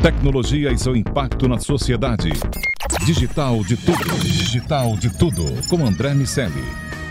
Tecnologia e seu impacto na sociedade. Digital de tudo. Digital de tudo. Com André Miceli.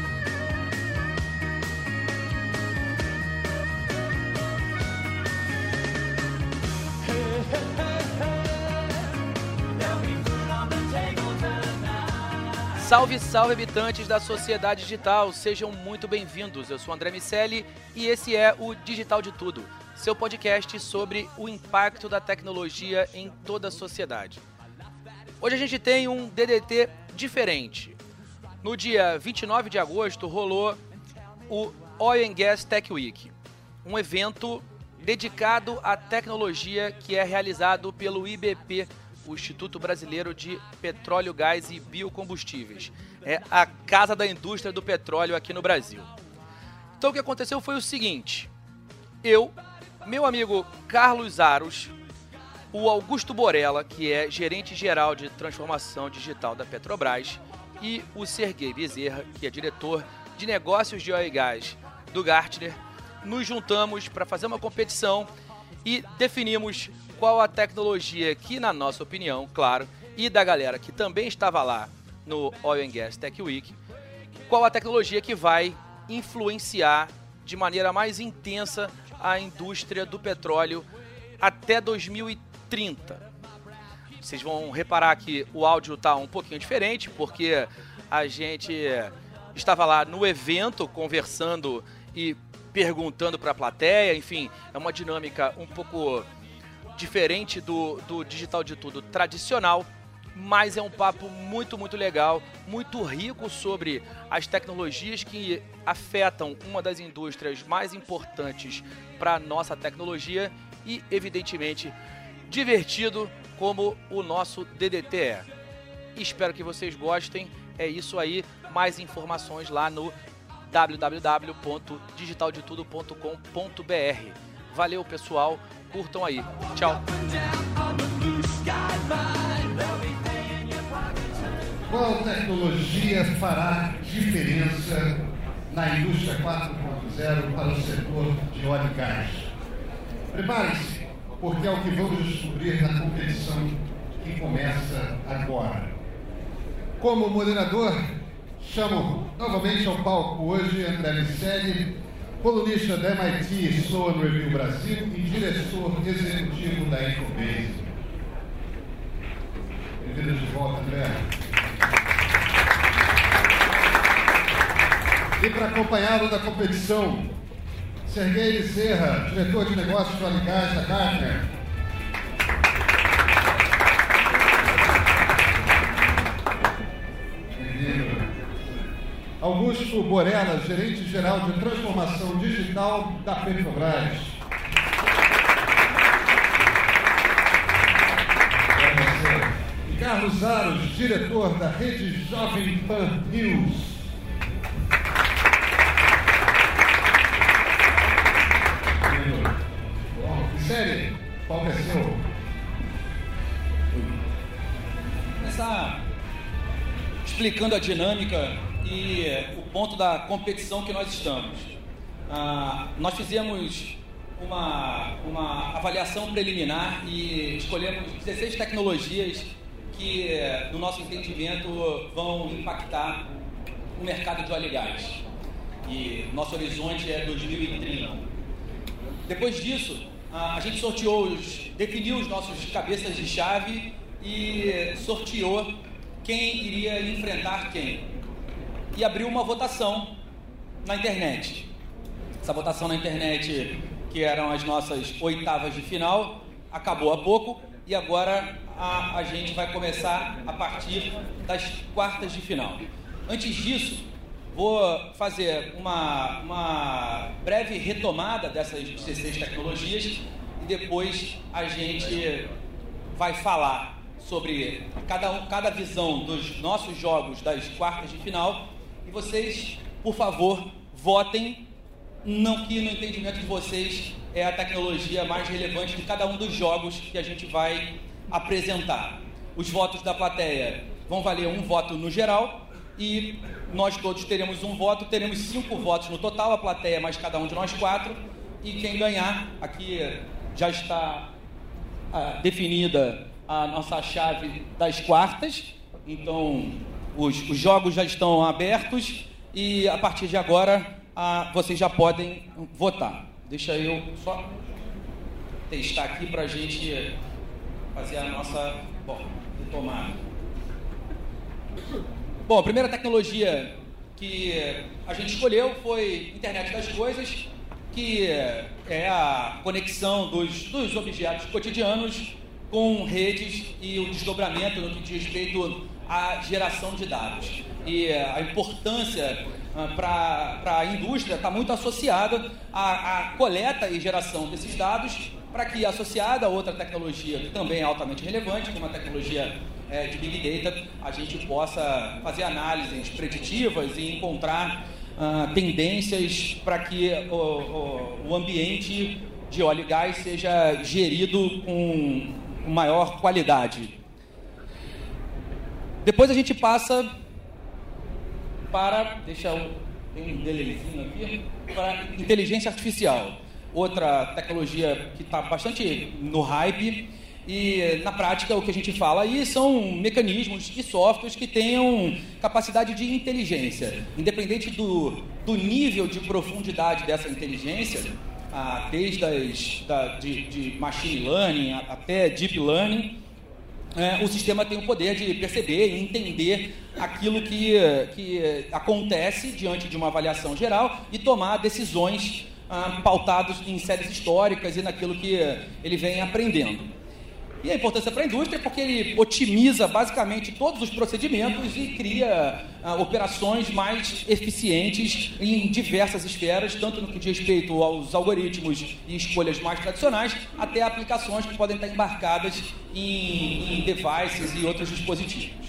Salve, salve, habitantes da sociedade digital, sejam muito bem-vindos. Eu sou André Miceli e esse é o Digital de Tudo, seu podcast sobre o impacto da tecnologia em toda a sociedade. Hoje a gente tem um DDT diferente. No dia 29 de agosto rolou o Oil and Gas Tech Week, um evento dedicado à tecnologia que é realizado pelo IBP, o Instituto Brasileiro de Petróleo, Gás e Biocombustíveis. É a casa da indústria do petróleo aqui no Brasil. Então o que aconteceu foi o seguinte: eu, meu amigo Carlos Aros, o Augusto Borella, que é gerente geral de transformação digital da Petrobras, e o Serguei Bezerra, que é diretor de negócios de óleo e gás do Gartner, nos juntamos para fazer uma competição e definimos qual a tecnologia que, na nossa opinião, claro, e da galera que também estava lá no Oil and Gas Tech Week, qual a tecnologia que vai influenciar de maneira mais intensa a indústria do petróleo até 2030. Vocês vão reparar que o áudio está um pouquinho diferente, porque a gente estava lá no evento conversando e perguntando para a plateia, enfim, é uma dinâmica um pouco diferente do Digital de Tudo tradicional, mas é um papo muito, muito legal, muito rico sobre as tecnologias que afetam uma das indústrias mais importantes para a nossa tecnologia e, evidentemente, divertido como o nosso DDT é. Espero que vocês gostem, é isso aí, mais informações lá no www.digitaldetudo.com.br. Valeu, pessoal, curtam aí. Tchau. Qual tecnologia fará diferença na indústria 4.0 para o setor de óleo e gás? Prepare-se, porque é o que vamos descobrir na competição que começa agora. Como moderador, chamo novamente ao palco hoje André Miceli, colunista da MIT Sloan Review Brasil e diretor executivo da Infobase. Bem-vindo de volta, André. E para acompanhá-lo na competição, Serguei Bezerra, diretor de negócios do óleo e gás da Gartner. Augusto Borella, gerente geral de transformação digital da Petrobras. E Carlos Aros, diretor da rede Jovem Pan News. Bom, série, qual é seu? Vou começar explicando a dinâmica e o ponto da competição que nós estamos. Nós fizemos uma avaliação preliminar e escolhemos 16 tecnologias que, no nosso entendimento, vão impactar o mercado de óleo e gás. E nosso horizonte é 2030. Depois disso, a gente definiu os nossos cabeças de chave e sorteou quem iria enfrentar quem. E abriu uma votação na internet. Essa votação na internet, que eram as nossas oitavas de final, acabou há pouco e agora a gente vai começar a partir das quartas de final. Antes disso, vou fazer uma breve retomada dessas 16 tecnologias e depois a gente vai falar sobre cada visão dos nossos jogos das quartas de final. E vocês, por favor, votem que no entendimento de vocês é a tecnologia mais relevante de cada um dos jogos que a gente vai apresentar. Os votos da plateia vão valer um voto no geral e nós todos teremos um voto, teremos 5 votos no total, a plateia mais cada um de nós 4, e quem ganhar, aqui já está definida a nossa chave das quartas. Então, os jogos já estão abertos e, a partir de agora, vocês já podem votar. Deixa eu só testar aqui para a gente fazer a nossa retomada. Bom, a primeira tecnologia que a gente escolheu foi Internet das Coisas, que é a conexão dos objetos cotidianos com redes e o desdobramento no que diz respeito à geração de dados. E a importância para a indústria está muito associada à coleta e geração desses dados, para que, associada a outra tecnologia que também é altamente relevante, como a tecnologia de Big Data, a gente possa fazer análises preditivas e encontrar tendências para que o ambiente de óleo e gás seja gerido com maior qualidade. Depois a gente passa para, tem um delayzinho aqui, para inteligência artificial. Outra tecnologia que está bastante no hype, e na prática o que a gente fala aí são mecanismos e softwares que tenham capacidade de inteligência. Independente do nível de profundidade dessa inteligência, desde de machine learning até deep learning, o sistema tem o poder de perceber e entender aquilo que acontece diante de uma avaliação geral e tomar decisões pautadas em séries históricas e naquilo que ele vem aprendendo. E a importância para a indústria é porque ele otimiza basicamente todos os procedimentos e cria operações mais eficientes em diversas esferas, tanto no que diz respeito aos algoritmos e escolhas mais tradicionais, até aplicações que podem estar embarcadas em devices e outros dispositivos.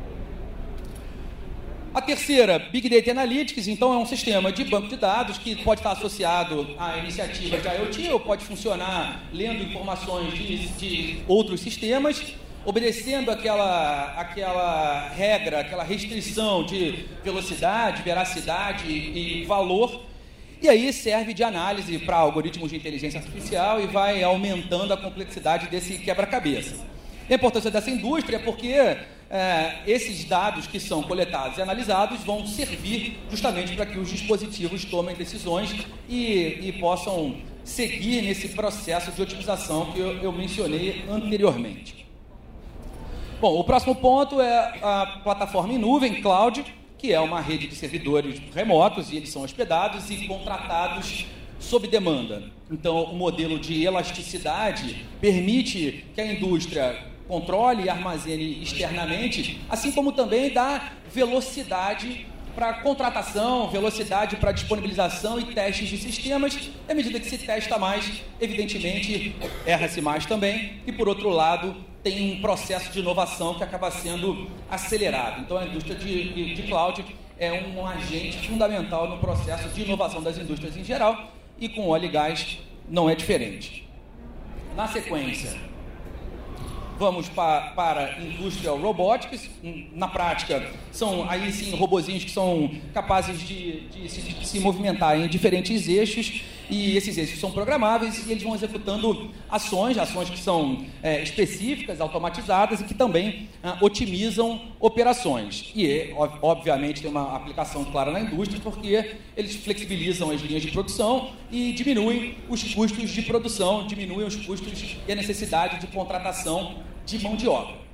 A terceira, Big Data Analytics, então é um sistema de banco de dados que pode estar associado a iniciativas de IoT ou pode funcionar lendo informações de outros sistemas, obedecendo aquela regra, aquela restrição de velocidade, veracidade e valor, e aí serve de análise para algoritmos de inteligência artificial e vai aumentando a complexidade desse quebra-cabeça. A importância dessa indústria é porque esses dados que são coletados e analisados vão servir justamente para que os dispositivos tomem decisões e possam seguir nesse processo de otimização que eu mencionei anteriormente. Bom, o próximo ponto é a plataforma em nuvem, cloud, que é uma rede de servidores remotos e eles são hospedados e contratados sob demanda. Então, o modelo de elasticidade permite que a indústria controle e armazene externamente, assim como também dá velocidade para contratação, velocidade para disponibilização e testes de sistemas. À medida que se testa mais, evidentemente, erra-se mais também. E, por outro lado, tem um processo de inovação que acaba sendo acelerado. Então, a indústria de cloud é um agente fundamental no processo de inovação das indústrias em geral, e com óleo e gás não é diferente. Na sequência, vamos para Industrial Robotics. Na prática, são aí sim robozinhos que são capazes de se movimentar em diferentes eixos, e esses eixos são programáveis e eles vão executando ações que são específicas, automatizadas e que também otimizam operações. E, obviamente, tem uma aplicação clara na indústria porque eles flexibilizam as linhas de produção e diminuem os custos de produção, diminuem os custos e a necessidade de contratação de mão de obra.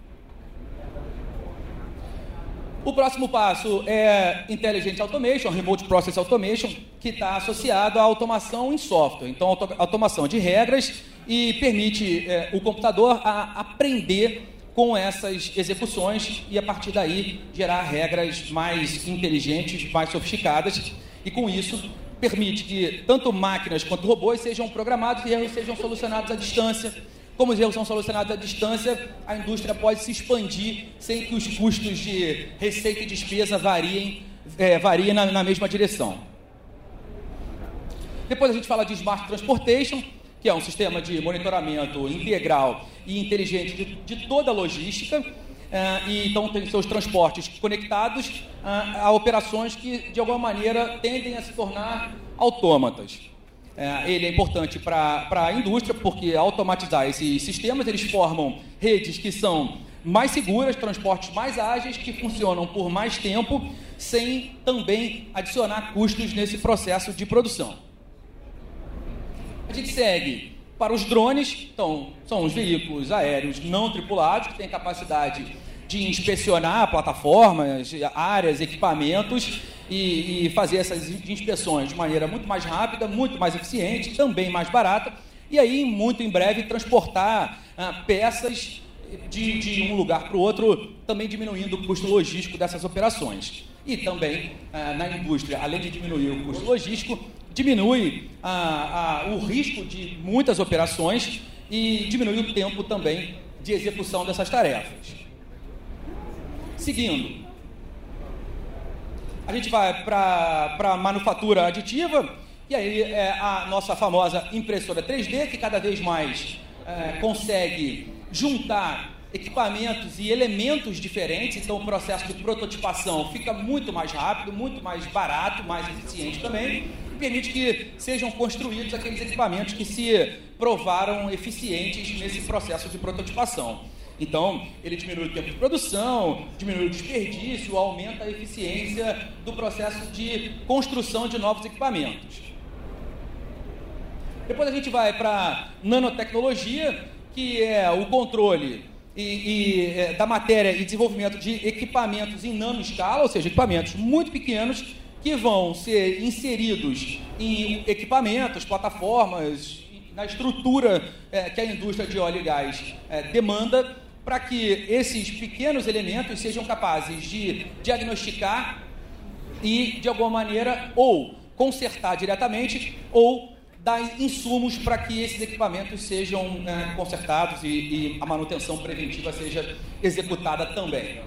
O próximo passo é Intelligent Automation, Remote Process Automation, que está associado à automação em software. Então, automação de regras e permite o computador a aprender com essas execuções e, a partir daí, gerar regras mais inteligentes, mais sofisticadas, e, com isso, permite que tanto máquinas quanto robôs sejam programados e erros sejam solucionados à distância. Como os erros são solucionados à distância, a indústria pode se expandir sem que os custos de receita e despesa variem na mesma direção. Depois a gente fala de Smart Transportation, que é um sistema de monitoramento integral e inteligente de toda a logística, e então tem seus transportes conectados a operações que, de alguma maneira, tendem a se tornar autômatas. Ele é importante para a indústria, porque automatizar esses sistemas, eles formam redes que são mais seguras, transportes mais ágeis, que funcionam por mais tempo, sem também adicionar custos nesse processo de produção. A gente segue para os drones. Então, são os veículos aéreos não tripulados, que têm capacidade de inspecionar plataformas, áreas, equipamentos e fazer essas inspeções de maneira muito mais rápida, muito mais eficiente, também mais barata, e aí, muito em breve, transportar peças de um lugar para o outro, também diminuindo o custo logístico dessas operações. E também, na indústria, além de diminuir o custo logístico, diminui o risco de muitas operações e diminui o tempo também de execução dessas tarefas. Seguindo, a gente vai para a manufatura aditiva, e aí é a nossa famosa impressora 3D, que cada vez mais consegue juntar equipamentos e elementos diferentes, então o processo de prototipação fica muito mais rápido, muito mais barato, mais eficiente também, e permite que sejam construídos aqueles equipamentos que se provaram eficientes nesse processo de prototipação. Então, ele diminui o tempo de produção, diminui o desperdício, aumenta a eficiência do processo de construção de novos equipamentos. Depois a gente vai para nanotecnologia, que é o controle da matéria e desenvolvimento de equipamentos em nanoescala, ou seja, equipamentos muito pequenos que vão ser inseridos em equipamentos, plataformas, na estrutura que a indústria de óleo e gás demanda, para que esses pequenos elementos sejam capazes de diagnosticar e, de alguma maneira, ou consertar diretamente, ou dar insumos para que esses equipamentos sejam consertados e a manutenção preventiva seja executada também.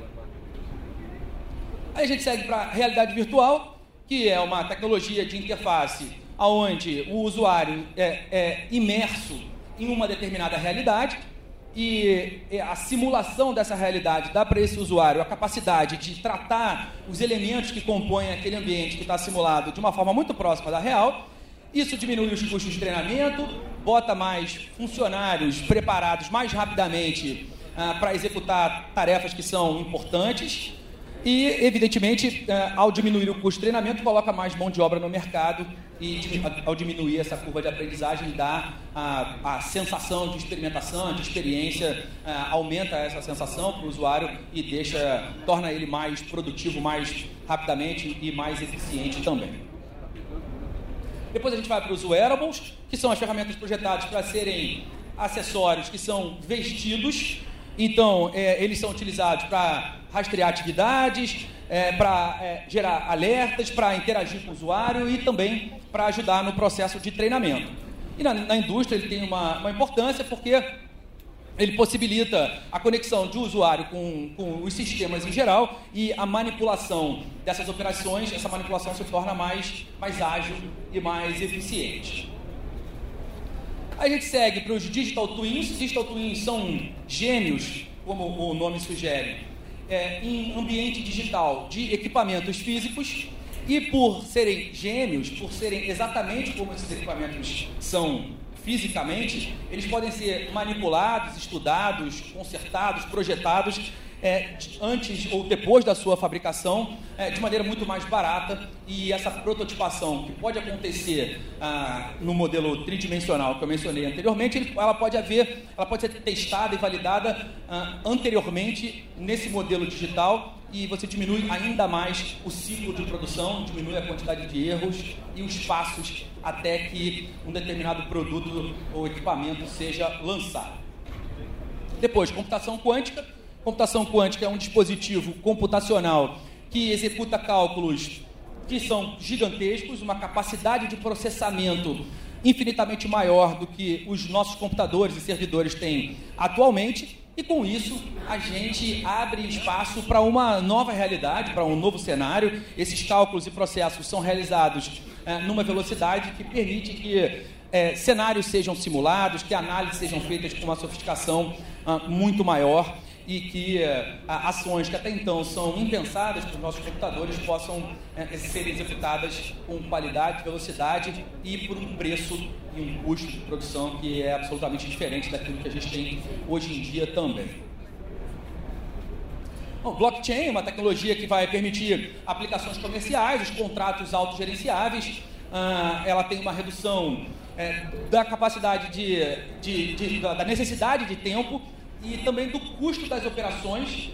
Aí a gente segue para a realidade virtual, que é uma tecnologia de interface onde o usuário é imerso em uma determinada realidade e a simulação dessa realidade dá para esse usuário a capacidade de tratar os elementos que compõem aquele ambiente que está simulado de uma forma muito próxima da real. Isso diminui os custos de treinamento, bota mais funcionários preparados mais rapidamente para executar tarefas que são importantes e, evidentemente, ao diminuir o custo de treinamento, coloca mais mão de obra no mercado e, ao diminuir essa curva de aprendizagem, dá a sensação de experimentação, de experiência, aumenta essa sensação para o usuário e torna ele mais produtivo mais rapidamente e mais eficiente também. Depois a gente vai para os wearables, que são as ferramentas projetadas para serem acessórios que são vestidos. Então, eles são utilizados para rastrear atividades, para gerar alertas, para interagir com o usuário e também para ajudar no processo de treinamento. E na indústria ele tem uma importância porque ele possibilita a conexão de usuário com os sistemas em geral e a manipulação dessas operações, essa manipulação se torna mais ágil e mais eficiente. A gente segue para os Digital Twins. Digital Twins são gêmeos, como o nome sugere, em ambiente digital de equipamentos físicos e por serem gêmeos, por serem exatamente como esses equipamentos são fisicamente, eles podem ser manipulados, estudados, consertados, projetados antes ou depois da sua fabricação de maneira muito mais barata, e essa prototipação que pode acontecer no modelo tridimensional que eu mencionei anteriormente, ela pode ser testada e validada anteriormente nesse modelo digital, e você diminui ainda mais o ciclo de produção, diminui a quantidade de erros e os passos até que um determinado produto ou equipamento seja lançado. Depois, computação quântica. Computação quântica é um dispositivo computacional que executa cálculos que são gigantescos, uma capacidade de processamento infinitamente maior do que os nossos computadores e servidores têm atualmente, e com isso a gente abre espaço para uma nova realidade, para um novo cenário. Esses cálculos e processos são realizados numa velocidade que permite que cenários sejam simulados, que análises sejam feitas com uma sofisticação muito maior. e que ações que até então são impensadas para os nossos computadores possam ser executadas com qualidade, velocidade e por um preço e um custo de produção que é absolutamente diferente daquilo que a gente tem hoje em dia também. Bom, blockchain é uma tecnologia que vai permitir aplicações comerciais, os contratos autogerenciáveis. Ela tem uma redução da capacidade da necessidade de tempo e também do custo das operações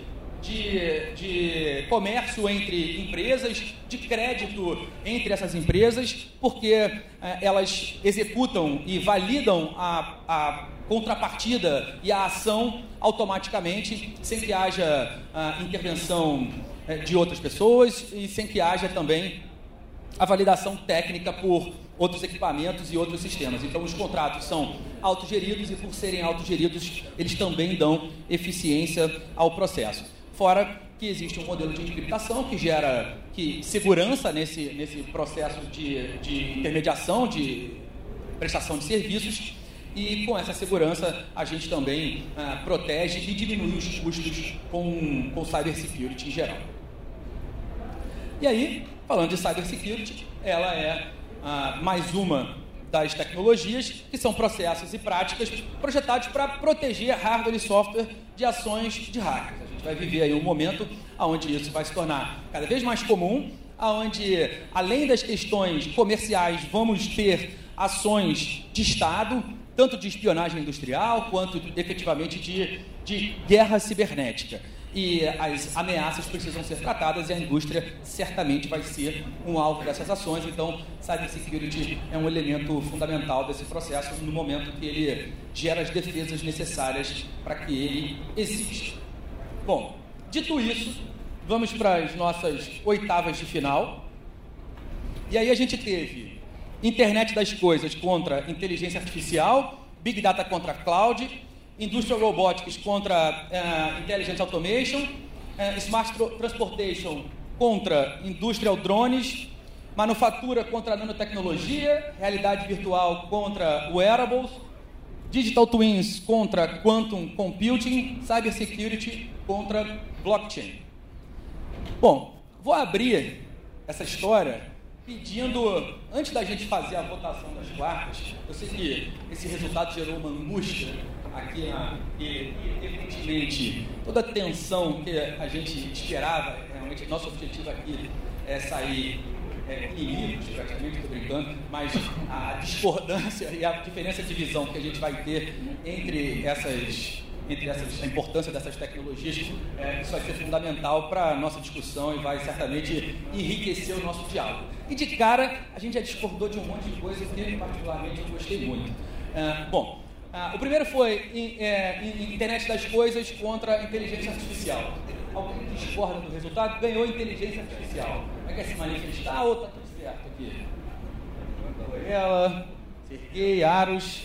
de comércio entre empresas, de crédito entre essas empresas, porque elas executam e validam a contrapartida e a ação automaticamente, sem que haja intervenção de outras pessoas e sem que haja também a validação técnica por outros equipamentos e outros sistemas. Então, os contratos são autogeridos e, por serem autogeridos, eles também dão eficiência ao processo. Fora que existe um modelo de encriptação que gera segurança nesse processo de intermediação, de prestação de serviços, e com essa segurança a gente também protege e diminui os custos com cybersecurity em geral. E aí, falando de cybersecurity, ela é mais uma das tecnologias que são processos e práticas projetados para proteger hardware e software de ações de hackers. A gente vai viver aí um momento onde isso vai se tornar cada vez mais comum, onde, além das questões comerciais, vamos ter ações de Estado, tanto de espionagem industrial, quanto efetivamente de guerra cibernética. E as ameaças precisam ser tratadas e a indústria certamente vai ser um alvo dessas ações. Então, cybersecurity é um elemento fundamental desse processo no momento que ele gera as defesas necessárias para que ele exista. Bom, dito isso, vamos para as nossas oitavas de final. E aí a gente teve Internet das Coisas contra Inteligência Artificial, Big Data contra Cloud, Industrial Robotics contra Intelligent Automation, Smart Transportation contra Industrial Drones, Manufatura contra Nanotecnologia, Realidade Virtual contra Wearables, Digital Twins contra Quantum Computing, Cybersecurity contra Blockchain. Bom, vou abrir essa história pedindo, antes da gente fazer a votação das quartas, eu sei que esse resultado gerou uma angústia aqui, e evidentemente toda a tensão que a gente esperava, realmente nosso objetivo aqui é sair inimigos, praticamente, estou brincando, mas a discordância e a diferença de visão que a gente vai ter entre a importância dessas tecnologias, isso vai ser fundamental para a nossa discussão e vai certamente enriquecer o nosso diálogo. E de cara, a gente já discordou de um monte de coisa que particularmente eu gostei muito. O primeiro foi Internet das Coisas contra Inteligência Artificial. Alguém que discorda do resultado ganhou Inteligência Artificial. Quer se manifestar ou está tudo certo aqui? Ela, Sergei, Aros.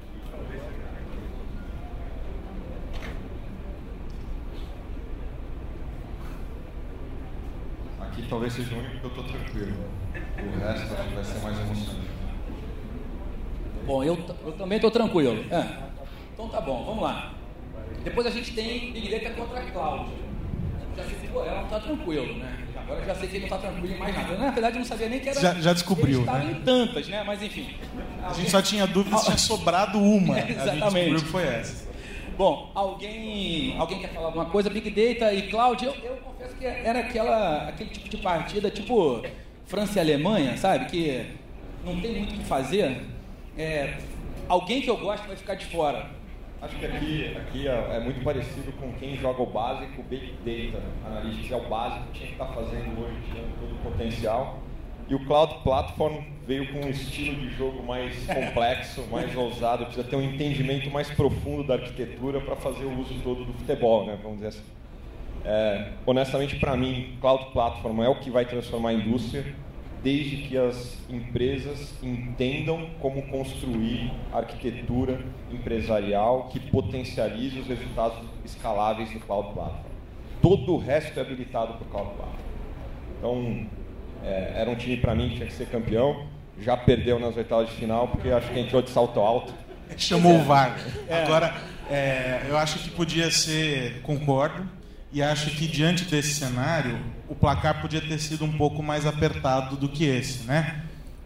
Aqui talvez seja o único que eu estou tranquilo. O resto acho que vai ser mais emocionante. Bom, eu também estou tranquilo. Então tá bom, vamos lá. Depois a gente tem Big Data contra a Cloud. Já sei que ela não está tranquilo, né? Agora eu já sei que ele não está tranquilo em mais nada. Na verdade, eu não sabia nem que era. Já descobriu, né? Estava em tantas, né? Mas enfim. A gente só tinha dúvida se tinha sobrado uma. Exatamente. A gente descobriu que foi essa. Bom, alguém quer falar alguma coisa? Big Data e Cloud, eu confesso que era aquele tipo de partida, tipo França e Alemanha, sabe? Que não tem muito o que fazer. Alguém que eu gosto vai ficar de fora. Acho que aqui é muito parecido com quem joga o básico, o Big Data Analytics é o básico, tinha que estar fazendo hoje, tinha todo o potencial. E o Cloud Platform veio com um estilo de jogo mais complexo, mais ousado, precisa ter um entendimento mais profundo da arquitetura para fazer o uso todo do futebol, né? Vamos dizer assim. Honestamente, para mim, Cloud Platform é o que vai transformar a indústria, desde que as empresas entendam como construir arquitetura empresarial que potencialize os resultados escaláveis do Cloud Platform. Todo o resto é habilitado para o Cloud Platform. Então, era um time para mim que tinha que ser campeão, já perdeu nas oitavas de final, porque acho que entrou de salto alto. Chamou o VAR. Agora, Eu acho que podia ser, concordo, e acho que diante desse cenário, o placar podia ter sido um pouco mais apertado do que esse, né?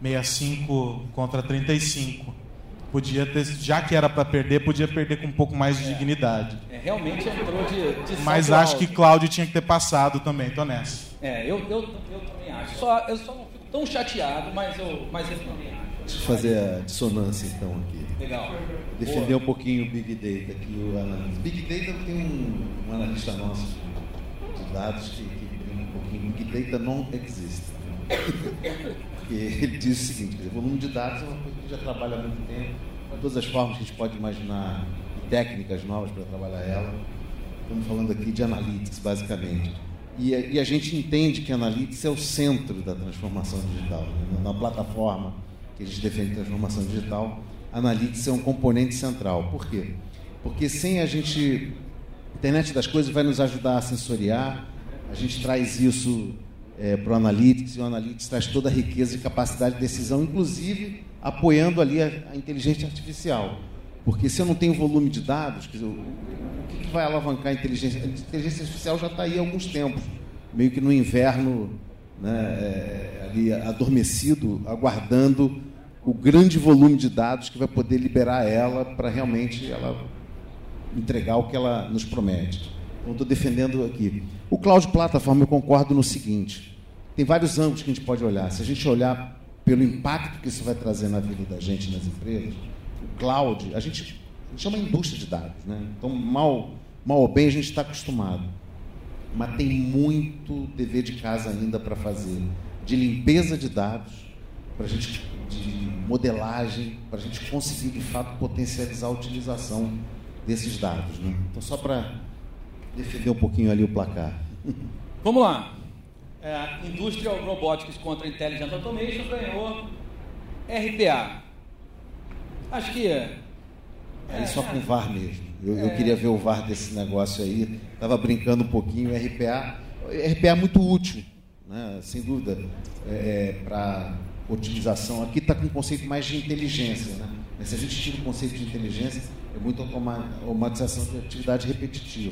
65 contra 35. Podia ter, já que era para perder, podia perder com um pouco mais de dignidade. Realmente entrou de Mas acho que Cláudio tinha que ter passado também, tô nessa. Eu também acho. Eu só não fico tão chateado, mas eu também acho. Deixa eu fazer a dissonância então aqui. Legal. Defender um pouquinho o Big Data aqui, o analista. Big Data tem um analista nosso de dados que tem um pouquinho. Big Data não existe. Porque ele diz o seguinte: o volume de dados é uma coisa que já trabalha há muito tempo, de todas as formas que a gente pode imaginar, técnicas novas para trabalhar ela. Estamos falando aqui de analytics, basicamente. E a gente entende que analytics é o centro da transformação digital. Né? Na plataforma que a gente defende transformação digital, analytics é um componente central. Por quê? Porque sem a gente... A internet das coisas vai nos ajudar a sensoriar, a gente traz isso para o Analytics, e o Analytics traz toda a riqueza e capacidade de decisão, inclusive apoiando ali a inteligência artificial. Porque se eu não tenho volume de dados, quer dizer, o que vai alavancar a inteligência? A inteligência artificial já está aí há alguns tempos, meio que no inverno, né, ali adormecido, aguardando o grande volume de dados que vai poder liberar ela para realmente ela entregar o que ela nos promete. Então, estou defendendo aqui. O Cloud Platform, eu concordo no seguinte: tem vários ângulos que a gente pode olhar. Se a gente olhar pelo impacto que isso vai trazer na vida da gente, nas empresas, o cloud, a gente chama indústria de dados, né? Então, mal ou bem, a gente está acostumado. Mas tem muito dever de casa ainda para fazer, de limpeza de dados, de modelagem, para a gente conseguir, de fato, potencializar a utilização desses dados, né? Então, só para defender um pouquinho ali o placar. Vamos lá. Industrial Robotics contra Intelligent Automation ganhou RPA. Acho que... Aí só com o VAR mesmo. Eu queria ver o VAR desse negócio aí. Estava brincando um pouquinho. RPA é muito útil, né? Sem dúvida, para otimização. Aqui está com um conceito mais de inteligência, né? Mas se a gente tira o conceito de inteligência, é muito automatização de atividade repetitiva.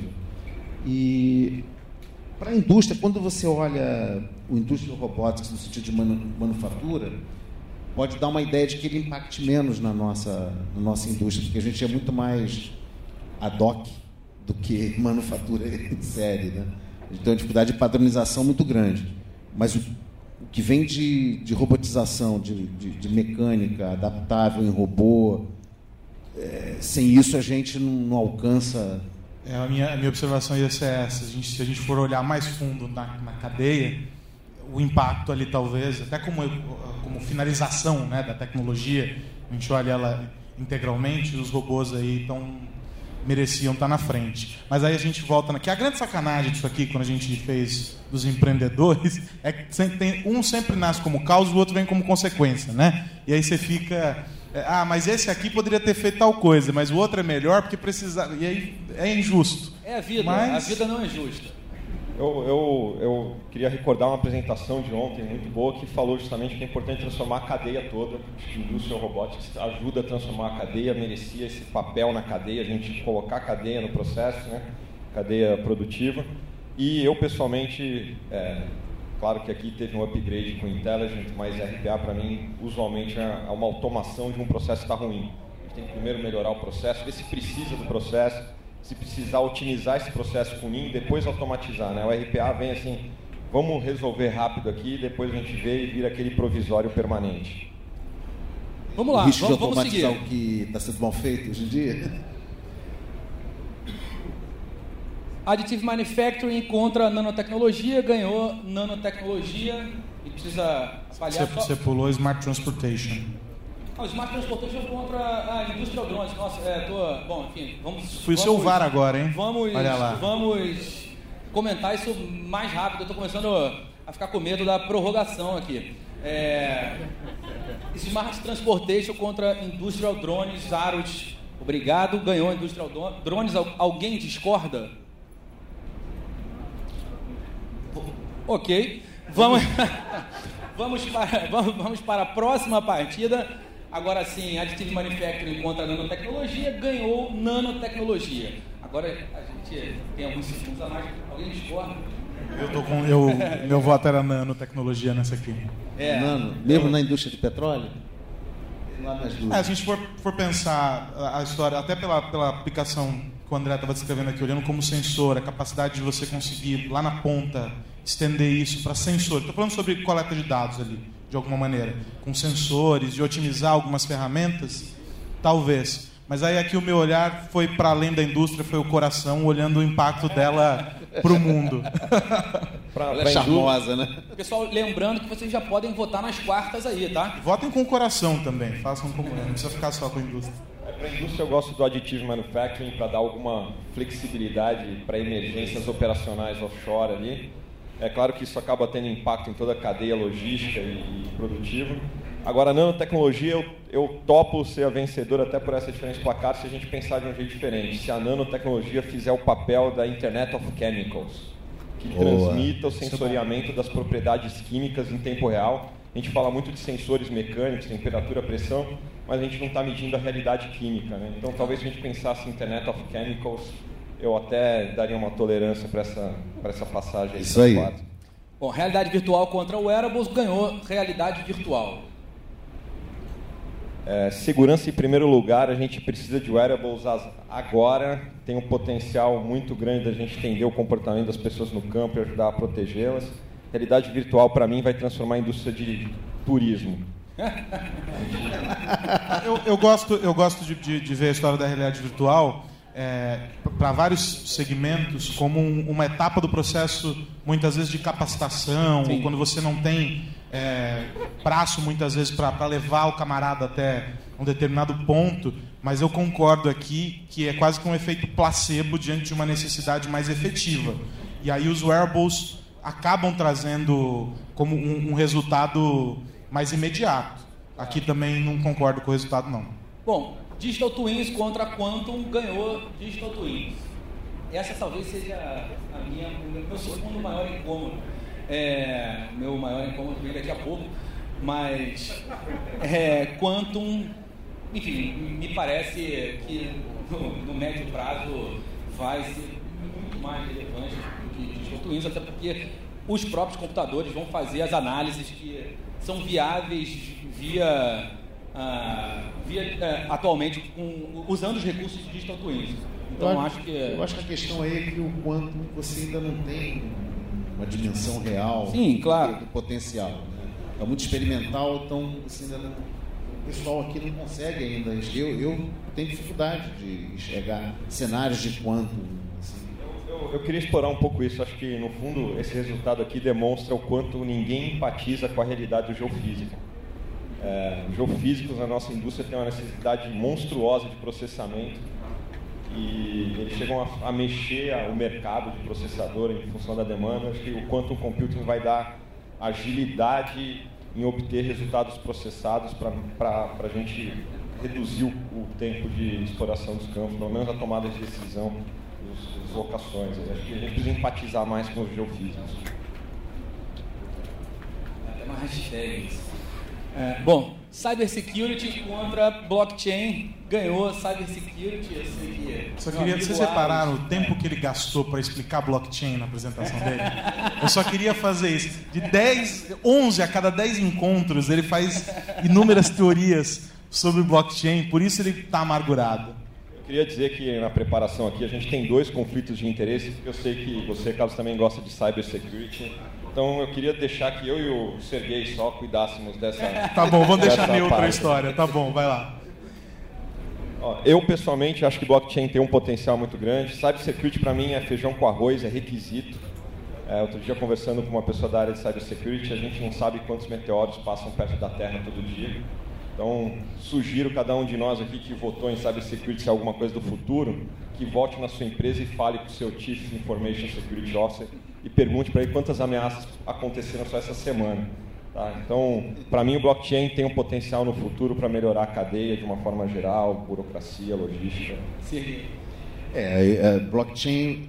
E para a indústria, quando você olha o Industrial Robotics no sentido de manufatura, pode dar uma ideia de que ele impacte menos na nossa indústria, porque a gente é muito mais ad hoc do que manufatura em série, né? A gente tem uma dificuldade de padronização muito grande. Mas o que vem de robotização, de mecânica adaptável em robô, sem isso a gente não alcança... A minha observação ia ser essa. Se a gente for olhar mais fundo na cadeia, o impacto ali talvez, até como finalização, né, da tecnologia, a gente olha ela integralmente, os robôs aí mereciam estar na frente. Mas aí a gente volta que a grande sacanagem disso aqui, quando a gente fez dos empreendedores, é que um sempre nasce como causa, o outro vem como consequência, né? E aí você fica... mas esse aqui poderia ter feito tal coisa, mas o outro é melhor porque precisa... E aí é injusto. É a vida, a vida não é justa. Eu queria recordar uma apresentação de ontem muito boa que falou justamente que é importante transformar a cadeia toda. A Industrial Robotics ajuda a transformar a cadeia, merecia esse papel na cadeia, a gente colocar a cadeia no processo, né? Cadeia produtiva. E eu, pessoalmente, claro que aqui teve um upgrade com Intelligent, mas RPA, para mim, usualmente é uma automação de um processo que está ruim. A gente tem que primeiro melhorar o processo, ver se precisa do processo, se precisar otimizar esse processo ruim, depois automatizar, né? O RPA vem assim, vamos resolver rápido aqui, depois a gente vê e vira aquele provisório permanente. Vamos lá, o risco vamos de automatizar seguir. O que está sendo mal feito hoje em dia. Additive Manufacturing contra nanotecnologia, ganhou nanotecnologia e precisa avaliar... Você pulou Smart Transportation. O Smart Transportation contra a Industrial Drones. Nossa, bom, enfim, Fui o seu VAR agora, hein? Olha lá. Vamos comentar isso mais rápido. Eu estou começando a ficar com medo da prorrogação aqui. Smart Transportation contra Industrial Drones, Zaros. Obrigado, ganhou Industrial Drones. Alguém discorda? Ok. Vamos para a próxima partida. Agora sim, Additive Manufacturing contra nanotecnologia, ganhou nanotecnologia. Agora a gente tem alguns segundos a mais. Alguém discorda? Meu voto era nanotecnologia nessa aqui. Nano, mesmo na indústria de petróleo? Se a gente for pensar a história, até pela aplicação que o André estava descrevendo aqui, olhando como sensor, a capacidade de você conseguir, lá na ponta, estender isso para sensor. Estou falando sobre coleta de dados ali, de alguma maneira, com sensores, de otimizar algumas ferramentas, talvez. Mas aí aqui o meu olhar foi para além da indústria, foi o coração, olhando o impacto dela para o mundo. Ela é charmosa, né? Pessoal, lembrando que vocês já podem votar nas quartas aí, tá? Votem com o coração também, façam como não precisa ficar só com a indústria. Para a indústria eu gosto do Additive Manufacturing para dar alguma flexibilidade para emergências operacionais offshore ali. É claro que isso acaba tendo impacto em toda a cadeia logística e produtiva. Agora, a nanotecnologia, eu topo ser a vencedora até por essa diferença de placar se a gente pensar de um jeito diferente. Se a nanotecnologia fizer o papel da Internet of Chemicals, que transmita o sensoriamento das propriedades químicas em tempo real. A gente fala muito de sensores mecânicos, temperatura, pressão, mas a gente não está medindo a realidade química, né? Então, talvez se a gente pensasse em Internet of Chemicals, eu até daria uma tolerância para essa passagem. Isso aí. Bom, realidade virtual contra o wearables, ganhou realidade virtual. Segurança em primeiro lugar, a gente precisa de wearables agora, tem um potencial muito grande da gente entender o comportamento das pessoas no campo e ajudar a protegê-las. Realidade virtual, para mim, vai transformar a indústria de turismo. Eu gosto de ver a história da realidade virtual para vários segmentos como uma etapa do processo, muitas vezes, de capacitação, ou quando você não tem braço, muitas vezes, para levar o camarada até um determinado ponto, mas eu concordo aqui que é quase que um efeito placebo diante de uma necessidade mais efetiva. E aí os wearables acabam trazendo como um resultado mais imediato. Aqui também não concordo com o resultado, não. Bom, Digital Twins contra Quantum, ganhou Digital Twins. Essa talvez seja o meu segundo maior incômodo. Meu maior incômodo vem daqui a pouco, mas Quantum, enfim, me parece que no médio prazo vai ser muito mais relevante do que Digital Twins, até porque os próprios computadores vão fazer as análises que são viáveis atualmente usando os recursos de Digital Twins. Então eu acho que a questão aí é que o Quantum você ainda não tem uma dimensão real. Sim, claro. Do potencial. Né? É muito experimental, então você ainda não, o pessoal aqui não consegue ainda. Eu tenho dificuldade de enxergar cenários de Quantum. Assim. Eu queria explorar um pouco isso. Acho que, no fundo, esse resultado aqui demonstra o quanto ninguém empatiza com a realidade do geofísico. Os geofísicos na nossa indústria têm uma necessidade monstruosa de processamento e eles chegam a mexer o mercado de processador em função da demanda. Acho que o Quantum Computing vai dar agilidade em obter resultados processados para a gente reduzir o tempo de exploração dos campos, pelo menos a tomada de decisão das locações. Acho que a gente precisa empatizar mais com os geofísicos. Até uma hashtag isso. Bom, Cybersecurity contra Blockchain, ganhou Cybersecurity. Só queria, vocês repararam o tempo que ele gastou para explicar blockchain na apresentação dele? Eu só queria fazer isso. De 11 a cada 10 encontros, ele faz inúmeras teorias sobre blockchain, por isso ele está amargurado. Eu queria dizer que na preparação aqui a gente tem 2 conflitos de interesse, porque eu sei que você, Carlos, também gosta de Cybersecurity. Então eu queria deixar que eu e o Serguei só cuidássemos dessa. Tá bom, vamos deixar neutra a história. Tá bom, vai lá. Eu, pessoalmente, acho que blockchain tem um potencial muito grande. Cybersecurity, para mim, é feijão com arroz, é requisito. Outro dia, conversando com uma pessoa da área de Cybersecurity, a gente não sabe quantos meteoros passam perto da Terra todo dia. Então, sugiro cada um de nós aqui que votou em Cybersecurity ser alguma coisa do futuro, que volte na sua empresa e fale com o seu Chief Information Security Officer e pergunte para ele quantas ameaças aconteceram só essa semana. Tá? Então, para mim, o blockchain tem um potencial no futuro para melhorar a cadeia de uma forma geral, burocracia, logística. Sim. Blockchain,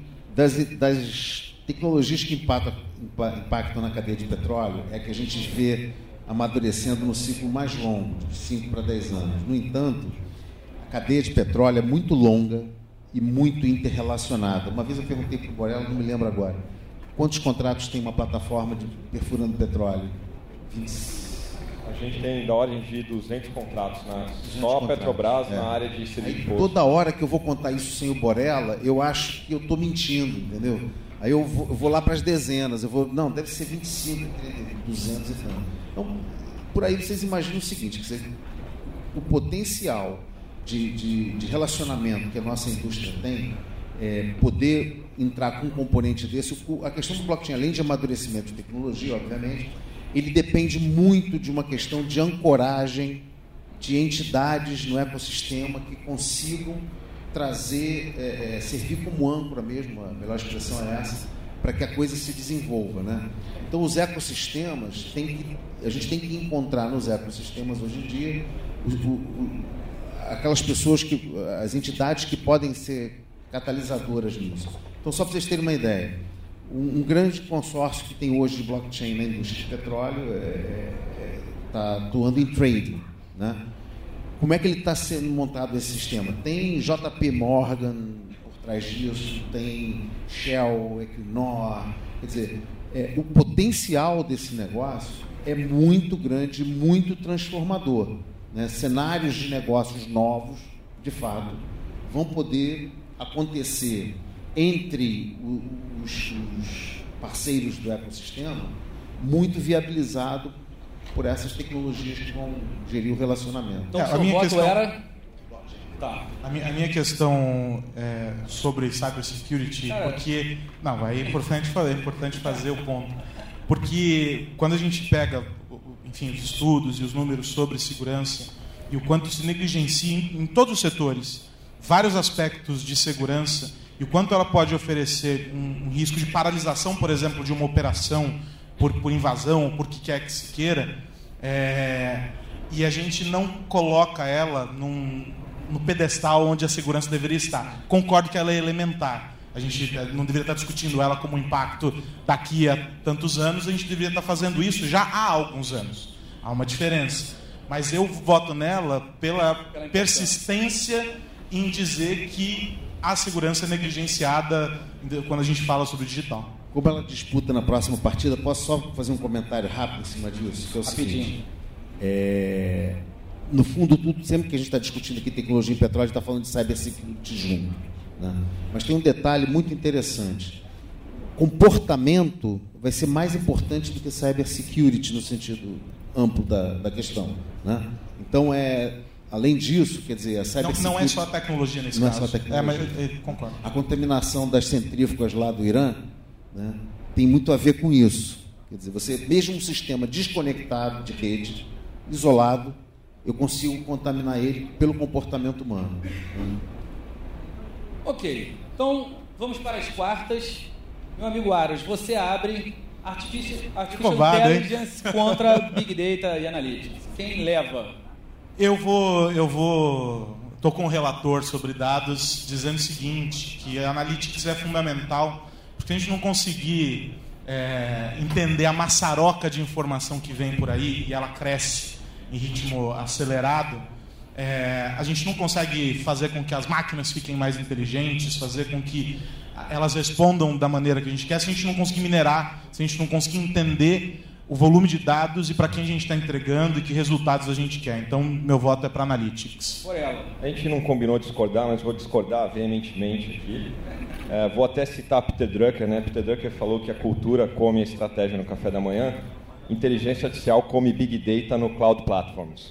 das tecnologias que impactam na cadeia de petróleo, é que a gente vê amadurecendo no ciclo mais longo, de 5 para 10 anos. No entanto, a cadeia de petróleo é muito longa e muito interrelacionada. Uma vez eu perguntei para o Borella, não me lembro agora, quantos contratos tem uma plataforma de perfurando petróleo? 20. A gente tem da ordem de 200 contratos, né? Só a Petrobras na área de serviço de posto. Toda hora que eu vou contar isso sem o Borella, eu acho que eu estou mentindo, entendeu? Aí eu vou lá para as dezenas, não, deve ser 25, 30, 200 e tanto. Então, por aí vocês imaginam o seguinte, o potencial de relacionamento que a nossa indústria tem, poder entrar com um componente desse, a questão do blockchain, além de amadurecimento de tecnologia, obviamente, ele depende muito de uma questão de ancoragem de entidades no ecossistema que consigam trazer, servir como âncora mesmo, a melhor expressão é essa, para que a coisa se desenvolva, né? Então, os ecossistemas, a gente tem que encontrar nos ecossistemas hoje em dia aquelas pessoas, as entidades que podem ser catalisadoras nisso. Então, só para vocês terem uma ideia, um grande consórcio que tem hoje de blockchain na indústria de petróleo está atuando em trading, né? Como é que ele está sendo montado esse sistema? Tem JP Morgan por trás disso, tem Shell, Equinor, quer dizer, o potencial desse negócio é muito grande, muito transformador, né? Cenários de negócios novos, de fato, vão poder acontecer entre os parceiros do ecossistema, muito viabilizado por essas tecnologias que vão gerir o relacionamento. Então, a minha questão era... Tá. A minha questão sobre cybersecurity, porque... Não, é importante fazer o ponto. Porque quando a gente pega, enfim, os estudos e os números sobre segurança e o quanto se negligencia em todos os setores vários aspectos de segurança e o quanto ela pode oferecer um risco de paralisação, por exemplo, de uma operação por invasão ou por que quer que se queira, e a gente não coloca ela no pedestal onde a segurança deveria estar. Concordo que ela é elementar. A gente não deveria estar discutindo ela como impacto daqui a tantos anos, a gente deveria estar fazendo isso já há alguns anos. Há uma diferença. Mas eu voto nela pela persistência em dizer que a segurança é negligenciada quando a gente fala sobre o digital. Como ela disputa na próxima partida, posso só fazer um comentário rápido em cima disso? Que é o seguinte, no fundo, sempre que a gente está discutindo aqui tecnologia em petróleo, a gente está falando de cybersecurity junto, né? Mas tem um detalhe muito interessante. Comportamento vai ser mais importante do que cybersecurity no sentido amplo da questão, né? Então, além disso, quer dizer, a cybersecurity... Não é só a tecnologia nesse caso. Não é só a tecnologia. Mas eu concordo. A contaminação das centrífugas lá do Irã, né, tem muito a ver com isso. Quer dizer, você, mesmo um sistema desconectado de rede, isolado, eu consigo contaminar ele pelo comportamento humano. Ok, então vamos para as quartas. Meu amigo Aras, você abre Artificial Intelligence contra Big Data e Analytics. Quem leva? Estou com um relator sobre dados dizendo o seguinte, que a Analytics é fundamental, porque a gente não conseguir entender a maçaroca de informação que vem por aí, e ela cresce em ritmo acelerado, a gente não consegue fazer com que as máquinas fiquem mais inteligentes, fazer com que elas respondam da maneira que a gente quer, se a gente não conseguir minerar, se a gente não conseguir entender o volume de dados e para quem a gente está entregando e que resultados a gente quer. Então, meu voto é para Analytics. Por ela. A gente não combinou discordar, mas vou discordar veementemente aqui. Vou até citar Peter Drucker, né? Peter Drucker falou que a cultura come a estratégia no café da manhã, inteligência artificial come Big Data no Cloud Platforms.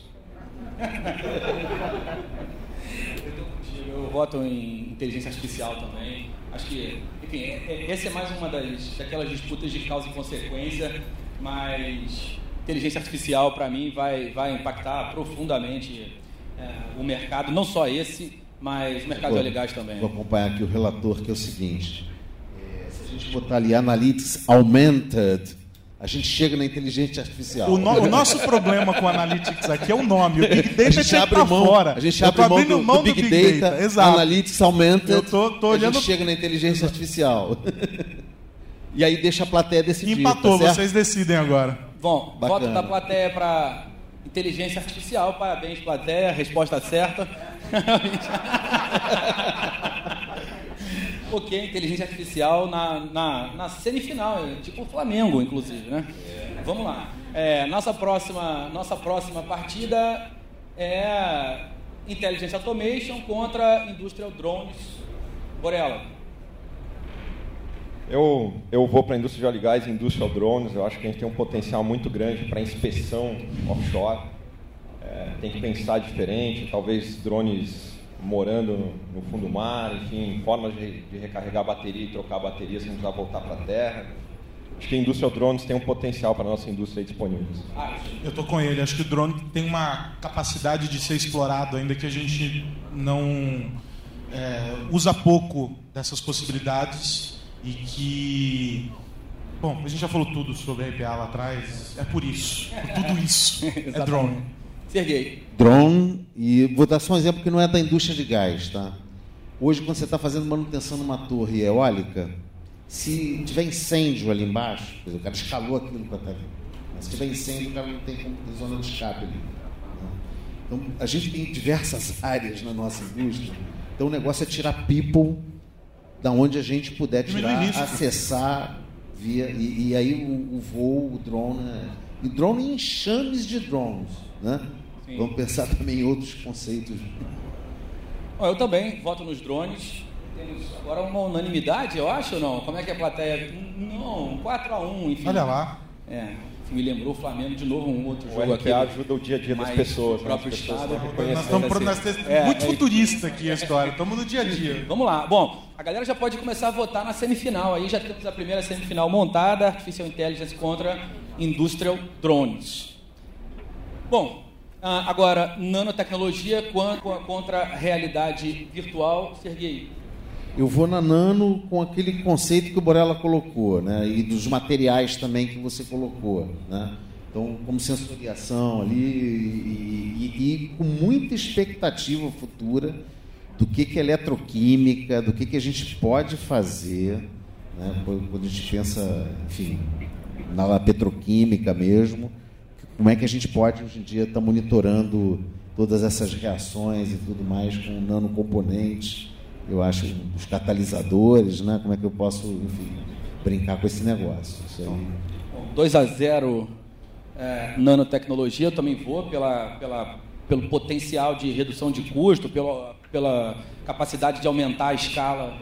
Eu voto em inteligência artificial também. Acho que, enfim, essa é mais uma daquelas disputas de causa e consequência, mas inteligência artificial, para mim, vai impactar profundamente o mercado, não só esse, mas o mercado de óleo e gás também. Vou acompanhar aqui o relator, que é o seguinte, se a gente botar ali Analytics Augmented, a gente chega na inteligência artificial. O nosso problema com Analytics aqui é o nome. O Big Data está para fora. A gente abre mão do Big Data, exato. Analytics Augmented, eu tô olhando... a gente chega na inteligência artificial. E aí deixa a plateia decidir. Empatou, tá certo? Vocês decidem agora. Bom, Bacana. voto da plateia para inteligência artificial. Parabéns, plateia. Resposta certa. Ok, inteligência artificial na semifinal, tipo o Flamengo, inclusive, né? Vamos lá. Nossa próxima partida é Intelligence Automation contra Industrial Drones. Borella. Eu vou para a indústria de óleo e gás e Industrial Drones. Eu acho que a gente tem um potencial muito grande para inspeção offshore. Tem que pensar diferente, talvez drones morando no fundo do mar, enfim, formas de recarregar a bateria e trocar a bateria sem precisar voltar para a terra. Acho que a Industrial Drones tem um potencial para a nossa indústria disponível. Eu estou com ele. Acho que o drone tem uma capacidade de ser explorado, ainda que a gente não usa pouco dessas possibilidades. E que... Bom, a gente já falou tudo sobre a EPA lá atrás. É por isso. Por tudo isso. É drone. Serguei. Drone, e vou dar só um exemplo que não é da indústria de gás, tá? Hoje, quando você está fazendo manutenção numa torre eólica, se tiver incêndio ali embaixo, quer dizer, o cara escalou aquilo para estar aqui. Mas se tiver incêndio, o cara não tem como ter zona de escape ali. Né? Então, a gente tem diversas áreas na nossa indústria. Então, o negócio é tirar people da onde a gente puder tirar, acessar via... E aí o voo, o drone... E drone em enxames de drones, né? Sim. Vamos pensar também em outros conceitos. Eu também voto nos drones. Temos agora uma unanimidade, eu acho, ou não? Como é que é a plateia? Não, 4-1, enfim. Olha lá. Me lembrou o Flamengo de novo, um outro jogo aqui. O RPA ajuda o dia a dia das pessoas. O próprio Estado. Nós estamos muito futurista aqui a história. Estamos no dia a dia. Vamos lá. Bom, a galera já pode começar a votar na semifinal. Aí já temos a primeira semifinal montada. Artificial Intelligence contra Industrial Drones. Bom, agora, nanotecnologia contra realidade virtual. Serguei. Eu vou na nano com aquele conceito que o Borella colocou, né? E dos materiais também que você colocou, né? Então, como sensoriação ali e com muita expectativa futura do que é eletroquímica, do que a gente pode fazer, né? Quando a gente pensa, enfim, na petroquímica mesmo, como é que a gente pode, hoje em dia, estar monitorando todas essas reações e tudo mais com nanocomponentes. Eu acho, os catalisadores, né? Como é que eu posso, enfim, brincar com esse negócio? Isso aí. 2-0 nanotecnologia. Eu também vou pelo potencial de redução de custo, pela capacidade de aumentar a escala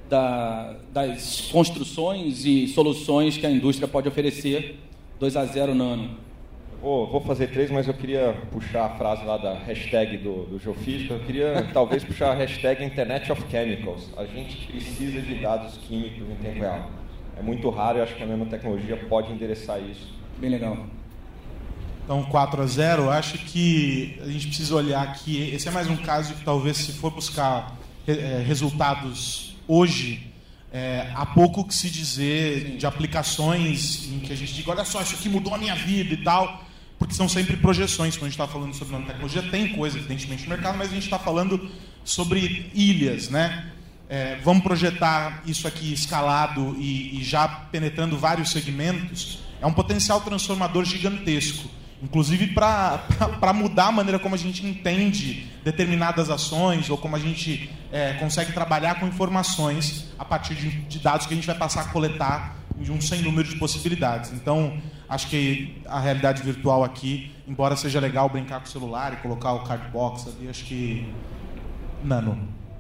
das construções e soluções que a indústria pode oferecer. 2-0 nano. Vou fazer 3, mas eu queria puxar a frase lá da hashtag do Geofísica. Eu queria talvez puxar a hashtag Internet of Chemicals. A gente precisa de dados químicos em tempo real. É muito raro e acho que a nanotecnologia pode endereçar isso. Bem legal. Então, 4-0, acho que a gente precisa olhar que esse é mais um caso que talvez, se for buscar resultados hoje, há pouco que se dizer de aplicações em que a gente diga, olha só, isso aqui mudou a minha vida e tal, porque são sempre projeções. Quando a gente está falando sobre nanotecnologia, tem coisa, evidentemente, no mercado, mas a gente está falando sobre ilhas, né? Vamos projetar isso aqui escalado e já penetrando vários segmentos. É um potencial transformador gigantesco, inclusive para mudar a maneira como a gente entende determinadas ações ou como a gente consegue trabalhar com informações a partir de dados que a gente vai passar a coletar de um sem número de possibilidades. Então, acho que a realidade virtual aqui, embora seja legal brincar com o celular e colocar o cardbox ali, acho que nano.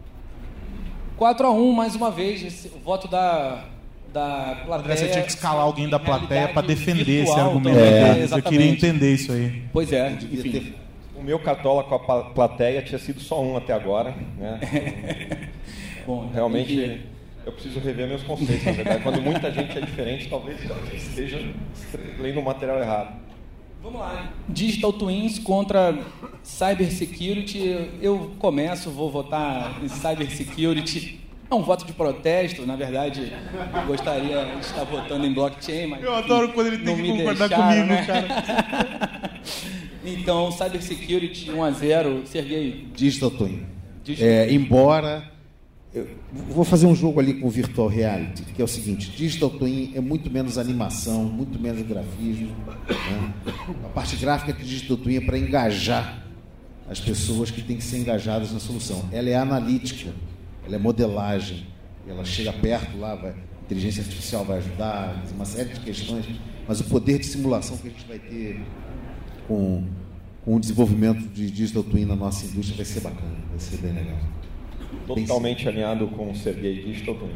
4-1, mais uma vez, o voto da plateia. André, você tinha que escalar alguém da plateia para defender esse argumento. Eu queria entender isso aí. Pois é, enfim. O meu cartola com a plateia tinha sido só um até agora, né? Bom, realmente eu preciso rever meus conceitos, na verdade. Quando muita gente é diferente, talvez eu esteja lendo o material errado. Vamos lá. Digital Twins contra Cybersecurity. Eu vou votar em Cybersecurity. É um voto de protesto, na verdade, eu gostaria de estar votando em blockchain, mas eu adoro quando ele tem que concordar comigo, né? Cara. Então, Cybersecurity 1-0, Serguei. Digital Twin. Embora Eu vou fazer um jogo ali com Virtual Reality, que é o seguinte: Digital Twin é muito menos animação, muito menos grafismo, né? A parte gráfica de Digital Twin é para engajar as pessoas que têm que ser engajadas na solução. Ela é analítica, ela é modelagem, ela chega perto lá, a inteligência artificial vai ajudar, uma série de questões, mas o poder de simulação que a gente vai ter com o desenvolvimento de Digital Twin na nossa indústria vai ser bacana, vai ser bem legal. Totalmente alinhado com o Sergey Digital Twin.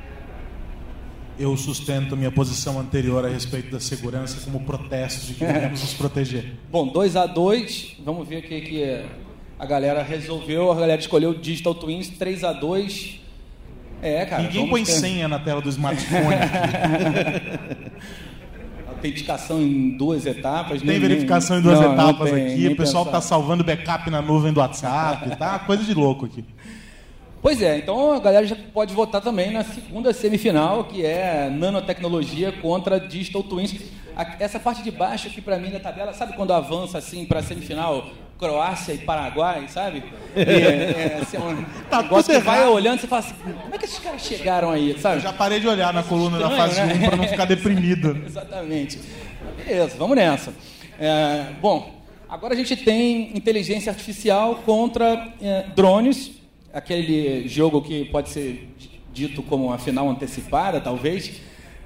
Eu sustento minha posição anterior a respeito da segurança como protesto de que devemos nos proteger. Bom, 2-2, vamos ver o que a galera resolveu. A galera escolheu Digital Twins, 3-2. Cara. Ninguém põe senha na tela do smartphone. Autenticação em 2 etapas. Tem verificação em 2 etapas aqui. O pessoal está salvando backup na nuvem do WhatsApp. Tá coisa de louco aqui. Pois é, então a galera já pode votar também na segunda semifinal, que é nanotecnologia contra Digital Twins. Essa parte de baixo aqui para mim da tabela, sabe quando avança assim para a semifinal Croácia e Paraguai, sabe? Assim, um negócio que vai olhando e você fala assim, como é que esses caras chegaram aí, sabe? Eu já parei de olhar na coluna da fase 1 para não ficar deprimido. Exatamente. Beleza, vamos nessa. Bom, agora a gente tem inteligência artificial contra drones, aquele jogo que pode ser dito como a final antecipada, talvez.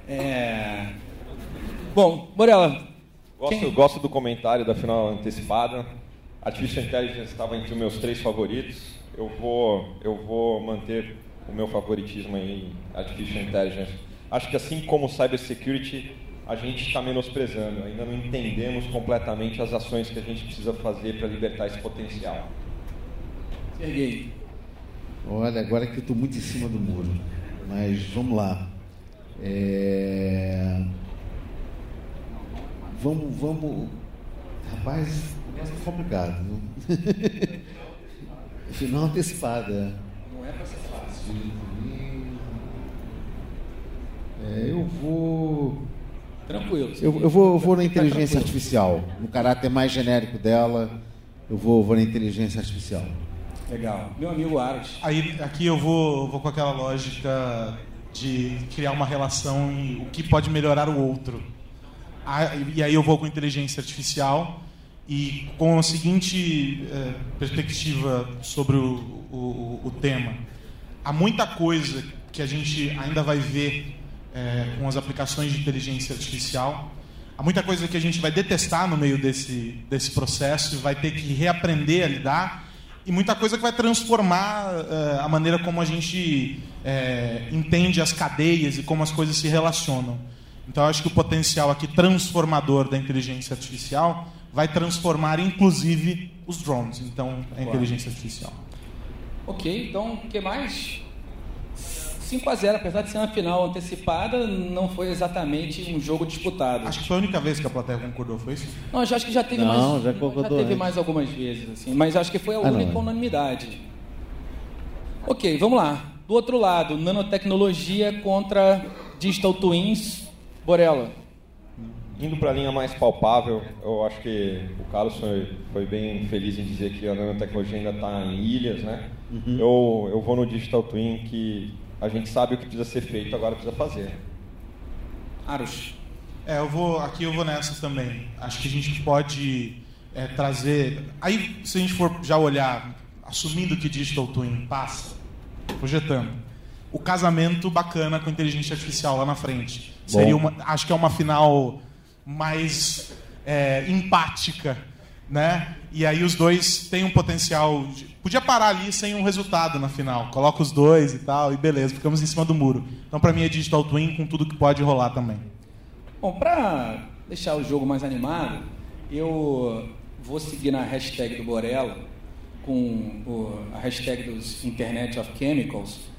Bom, Borella. Gosto do comentário da final antecipada. Artificial Intelligence estava entre os meus 3 favoritos. Eu vou manter o meu favoritismo em Artificial Intelligence. Acho que assim como Cybersecurity, a gente está menosprezando. Ainda não entendemos completamente as ações que a gente precisa fazer para libertar esse potencial. Sergey. Olha, agora que eu estou muito em cima do muro. Mas vamos lá. Vamos... Rapaz, é complicado. Final antecipada. Não é para ser fácil. Eu vou... Tranquilo. Eu vou na inteligência artificial. No caráter mais genérico dela, eu vou na inteligência artificial. Legal. Meu amigo Aros. Aqui eu vou com aquela lógica de criar uma relação em o que pode melhorar o outro. E aí eu vou com inteligência artificial e com a seguinte perspectiva sobre o tema. Há muita coisa que a gente ainda vai ver com as aplicações de inteligência artificial. Há muita coisa que a gente vai detestar no meio desse processo e vai ter que reaprender a lidar. E muita coisa que vai transformar a maneira como a gente entende as cadeias e como as coisas se relacionam. Então, eu acho que o potencial aqui transformador da inteligência artificial vai transformar, inclusive, os drones. Então, a inteligência artificial. Ok, então, o que mais? 5-0, apesar de ser uma final antecipada, não foi exatamente um jogo disputado. Acho que foi a única vez que a plateia concordou, foi isso? Não, acho que já teve mais algumas vezes, assim, mas acho que foi a única unanimidade. Ok, vamos lá. Do outro lado, nanotecnologia contra Digital Twins. Borella. Indo para a linha mais palpável, eu acho que o Carlos foi bem feliz em dizer que a nanotecnologia ainda está em ilhas, né? Uhum. Eu vou no Digital Twin, que a gente sabe o que precisa ser feito, agora precisa fazer. Aros. Eu vou nessa também. Acho que a gente pode trazer... Aí, se a gente for já olhar, assumindo que Digital Twin passa, projetando, o casamento bacana com inteligência artificial lá na frente. Seria acho que é uma final mais empática, né? E aí os dois têm um potencial... Podia parar ali sem um resultado na final. Coloca os dois e tal, e beleza, ficamos em cima do muro. Então, para mim, é Digital Twin com tudo que pode rolar também. Bom, para deixar o jogo mais animado, eu vou seguir na hashtag do Borella, com a hashtag dos Internet of Chemicals,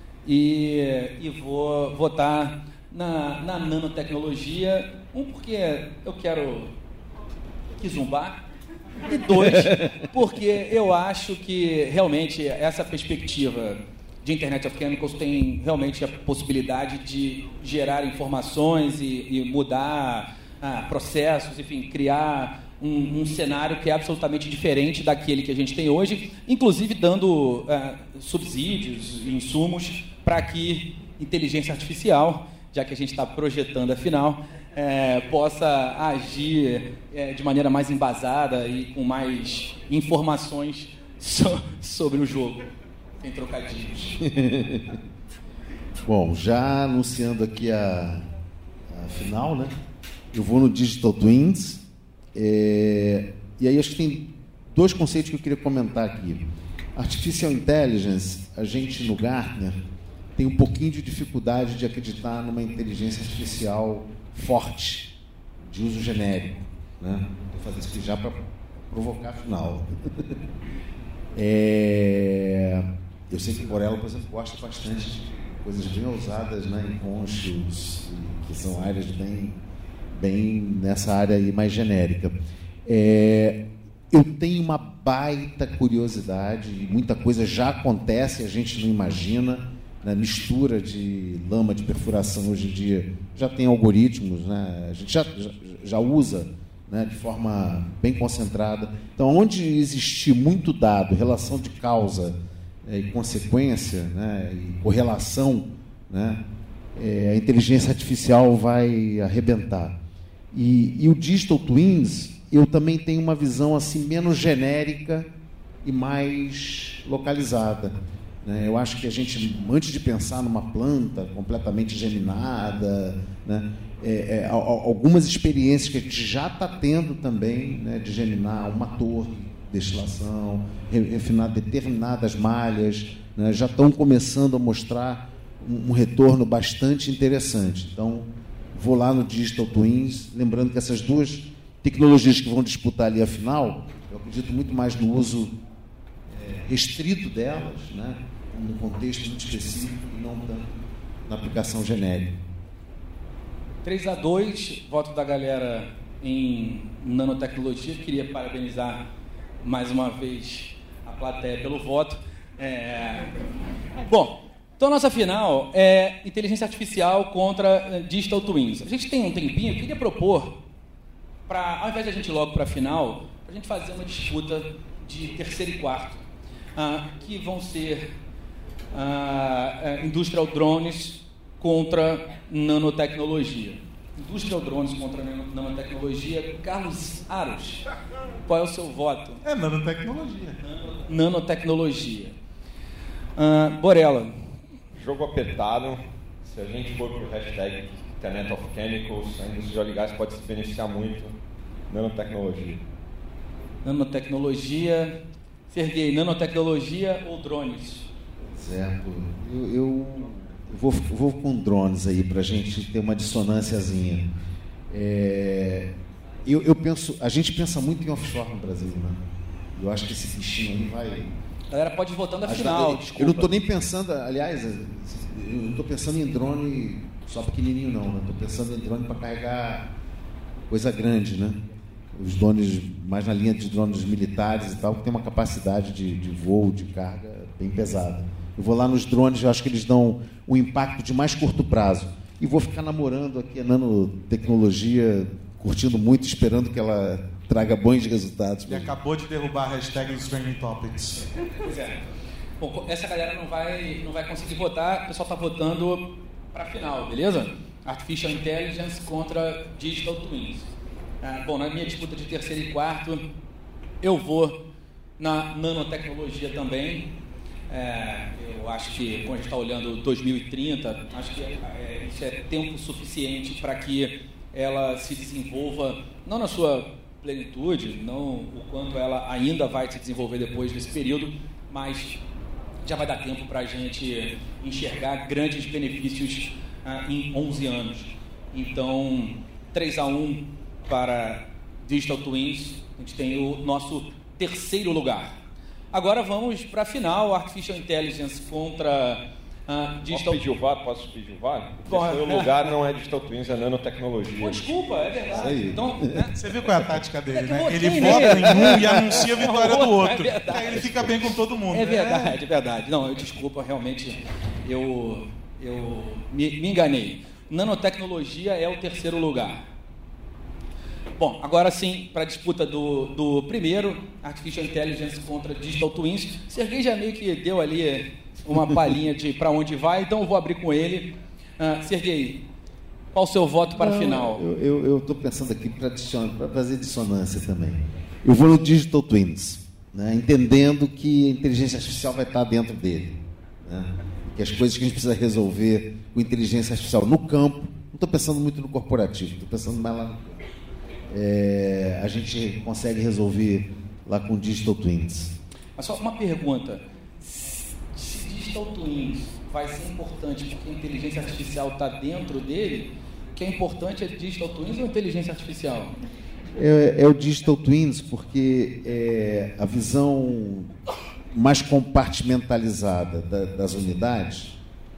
e vou votar na nanotecnologia. Porque eu quero zumbar, e 2, porque eu acho que realmente essa perspectiva de Internet of Chemicals tem realmente a possibilidade de gerar informações e mudar processos, enfim, criar um cenário que é absolutamente diferente daquele que a gente tem hoje, inclusive dando subsídios e insumos para que inteligência artificial, já que a gente está projetando afinal, possa agir de maneira mais embasada e com mais informações sobre o jogo. Tem trocadilhos. Bom, já anunciando aqui a final, né? Eu vou no Digital Twins. E aí acho que tem dois conceitos que eu queria comentar aqui. Artificial Intelligence, a gente no Gartner tem um pouquinho de dificuldade de acreditar numa inteligência artificial forte, de uso genérico, né? Vou fazer isso aqui já para provocar a final. Eu sei que o Borella, por exemplo, gosta bastante de coisas bem ousadas, né, em conscious, que são áreas bem nessa área aí mais genérica. Eu tenho uma baita curiosidade, e muita coisa já acontece, a gente não imagina, né, mistura de lama de perfuração hoje em dia, já tem algoritmos, né, a gente já usa, né, de forma bem concentrada. Então, onde existir muito dado, relação de causa e consequência, né, e correlação, né, a inteligência artificial vai arrebentar. E o Digital Twins, eu também tenho uma visão assim menos genérica e mais localizada, né? Eu acho que a gente, antes de pensar numa planta completamente geminada, né, algumas experiências que a gente já está tendo também, né, de geminar uma torre de destilação, refinar determinadas malhas, né, já estão começando a mostrar um retorno bastante interessante. Então, vou lá no Digital Twins, lembrando que essas duas tecnologias que vão disputar ali a final, eu acredito muito mais no uso restrito delas, né, num contexto muito específico e não tanto na aplicação genérica. 3-2, voto da galera em nanotecnologia. Queria parabenizar mais uma vez a plateia pelo voto. Bom, então a nossa final é inteligência artificial contra Digital Twins. A gente tem um tempinho, eu queria propor, ao invés de a gente ir logo para a final, a gente fazer uma disputa de terceiro e quarto, que vão ser Industrial Drones contra nanotecnologia. Industrial Drones contra nanotecnologia. Carlos Aros, qual é o seu voto? Nanotecnologia. Nanotecnologia. Borella. Jogo apertado. Se a gente for para o hashtag Internet of Chemicals, a indústria de óleo e gás pode se beneficiar muito. Nanotecnologia. Nanotecnologia. Serguei, nanotecnologia ou drones? Certo. Eu vou com drones aí para a gente ter uma dissonânciazinha. Eu penso, a gente pensa muito em offshore no Brasil, né? Eu acho que esse bichinho aí vai. A galera pode ir votando a final. Eu não estou nem pensando, aliás, eu não estou pensando em drone só pequenininho não, né? Estou pensando em drone para carregar coisa grande, né? Os drones mais na linha de drones militares e tal, que tem uma capacidade de voo, de carga bem pesada. Eu vou lá nos drones, eu acho que eles dão um impacto de mais curto prazo. E vou ficar namorando aqui a nanotecnologia, curtindo muito, esperando que ela traga bons resultados. E acabou de derrubar a hashtag dos Trending Topics. Pois é. Bom, essa galera não vai conseguir votar, o pessoal está votando para a final, beleza? Artificial Intelligence contra Digital Twins. Bom, na minha disputa de terceiro e quarto, eu vou na nanotecnologia também. Eu acho que, quando a gente está olhando 2030, acho que isso é tempo suficiente para que ela se desenvolva, não na sua plenitude, não o quanto ela ainda vai se desenvolver depois desse período, mas já vai dar tempo para a gente enxergar grandes benefícios em 11 anos. Então, 3-1 para Digital Twins, a gente tem o nosso terceiro lugar. Agora vamos para a final, Artificial Intelligence contra Digital... Posso pedir o VAR? Porque o lugar não é Digital Twins, é nanotecnologia. Pô, desculpa, é verdade. Então, Você viu qual é a tática dele, né? Ele vota em um e anuncia a vitória do outro. Aí ele fica bem com todo mundo. É verdade, é verdade. Não, desculpa, realmente, eu me enganei. Nanotecnologia é o terceiro lugar. Bom, agora sim, para a disputa do primeiro, Artificial Intelligence contra Digital Twins. Serguei já meio que deu ali uma palhinha de para onde vai, então eu vou abrir com ele. Serguei, qual o seu voto para a final? Eu estou pensando aqui para fazer dissonância também. Eu vou no Digital Twins, né, entendendo que a inteligência artificial vai estar dentro dele. Né, que as coisas que a gente precisa resolver com inteligência artificial no campo, não estou pensando muito no corporativo, estou pensando mais lá no campo. A gente consegue resolver lá com Digital Twins. Mas só uma pergunta. Se Digital Twins vai ser importante porque a inteligência artificial está dentro dele, o que é importante é Digital Twins ou inteligência artificial? É o Digital Twins porque a visão mais compartimentalizada das unidades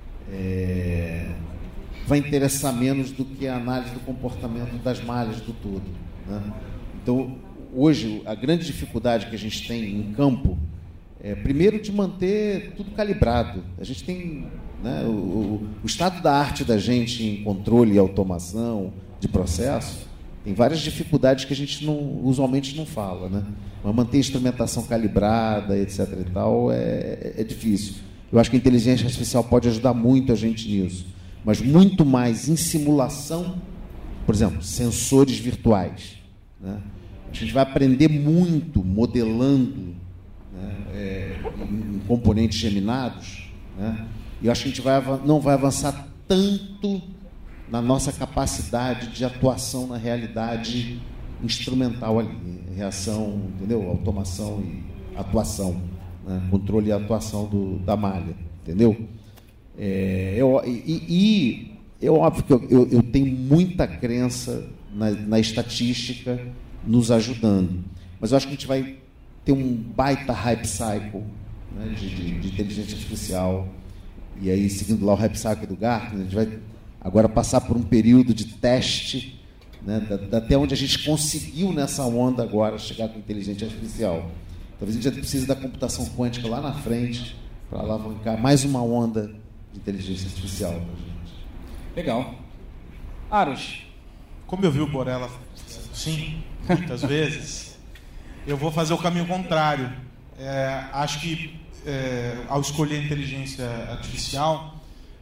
vai interessar menos do que a análise do comportamento das malhas do todo. Né? Então, hoje, a grande dificuldade que a gente tem em campo é, primeiro, de manter tudo calibrado. A gente tem, né, o estado da arte da gente em controle e automação de processo, tem várias dificuldades que a gente usualmente não fala. Né? Mas manter a instrumentação calibrada, etc. e tal, é difícil. Eu acho que a inteligência artificial pode ajudar muito a gente nisso. Mas muito mais em simulação, por exemplo, sensores virtuais. Né? A gente vai aprender muito modelando, né, em componentes geminados. Né? E eu acho que a gente não vai avançar tanto na nossa capacidade de atuação na realidade instrumental ali. Reação, entendeu? Automação e atuação. Né? Controle e atuação da malha. Entendeu? É óbvio que eu tenho muita crença na estatística nos ajudando, mas eu acho que a gente vai ter um baita hype cycle, né, de inteligência artificial, e aí, seguindo lá o hype cycle do Gartner, a gente vai agora passar por um período de teste, né, até onde a gente conseguiu nessa onda agora chegar com inteligência artificial. Talvez a gente já precise da computação quântica lá na frente para alavancar mais uma onda de inteligência artificial para a gente. Legal. Aros. Como eu vi o Borella, sim, muitas vezes, eu vou fazer o caminho contrário. Acho que, ao escolher a inteligência artificial,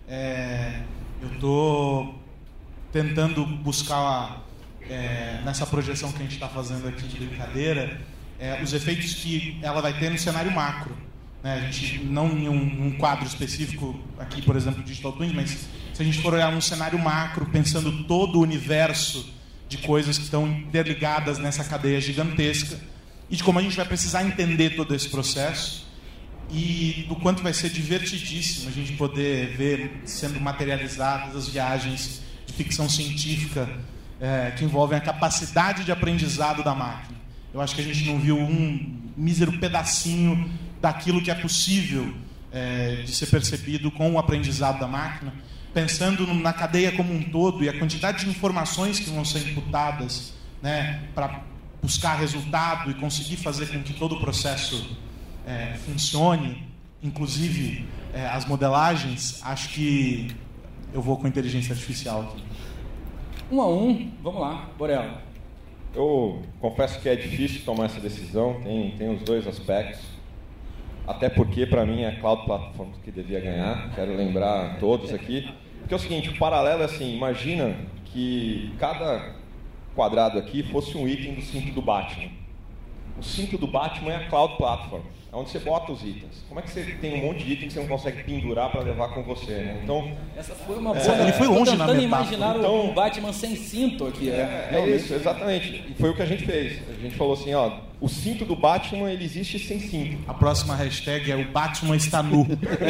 eu estou tentando buscar, nessa projeção que a gente está fazendo aqui de brincadeira, os efeitos que ela vai ter no cenário macro. A gente, não em um quadro específico, aqui, por exemplo, Digital Twins, mas se a gente for olhar num cenário macro, pensando todo o universo de coisas que estão interligadas nessa cadeia gigantesca, e de como a gente vai precisar entender todo esse processo, e do quanto vai ser divertidíssimo a gente poder ver sendo materializadas as viagens de ficção científica que envolvem a capacidade de aprendizado da máquina. Eu acho que a gente não viu um mísero pedacinho daquilo que é possível de ser percebido com o aprendizado da máquina, pensando na cadeia como um todo e a quantidade de informações que vão ser imputadas, né, para buscar resultado e conseguir fazer com que todo o processo funcione, inclusive as modelagens. Acho que eu vou com inteligência artificial aqui. 1 a 1, vamos lá, Borella. Eu confesso que é difícil tomar essa decisão, tem os dois aspectos. Até porque, para mim, é a Cloud Platform que devia ganhar. Quero lembrar a todos aqui. Porque é o seguinte, o paralelo é assim, imagina que cada quadrado aqui fosse um item do cinto do Batman. O cinto do Batman é a Cloud Platform, é onde você bota os itens. Como é que você tem um monte de itens que você não consegue pendurar para levar com você? Né? Então, essa foi uma boa... Ele foi longe na metáfora. Imaginar então, um Batman sem cinto aqui. É isso, exatamente. E foi o que a gente fez. A gente falou assim, ó, o cinto do Batman, ele existe sem cinto. A próxima hashtag é o Batman está nu.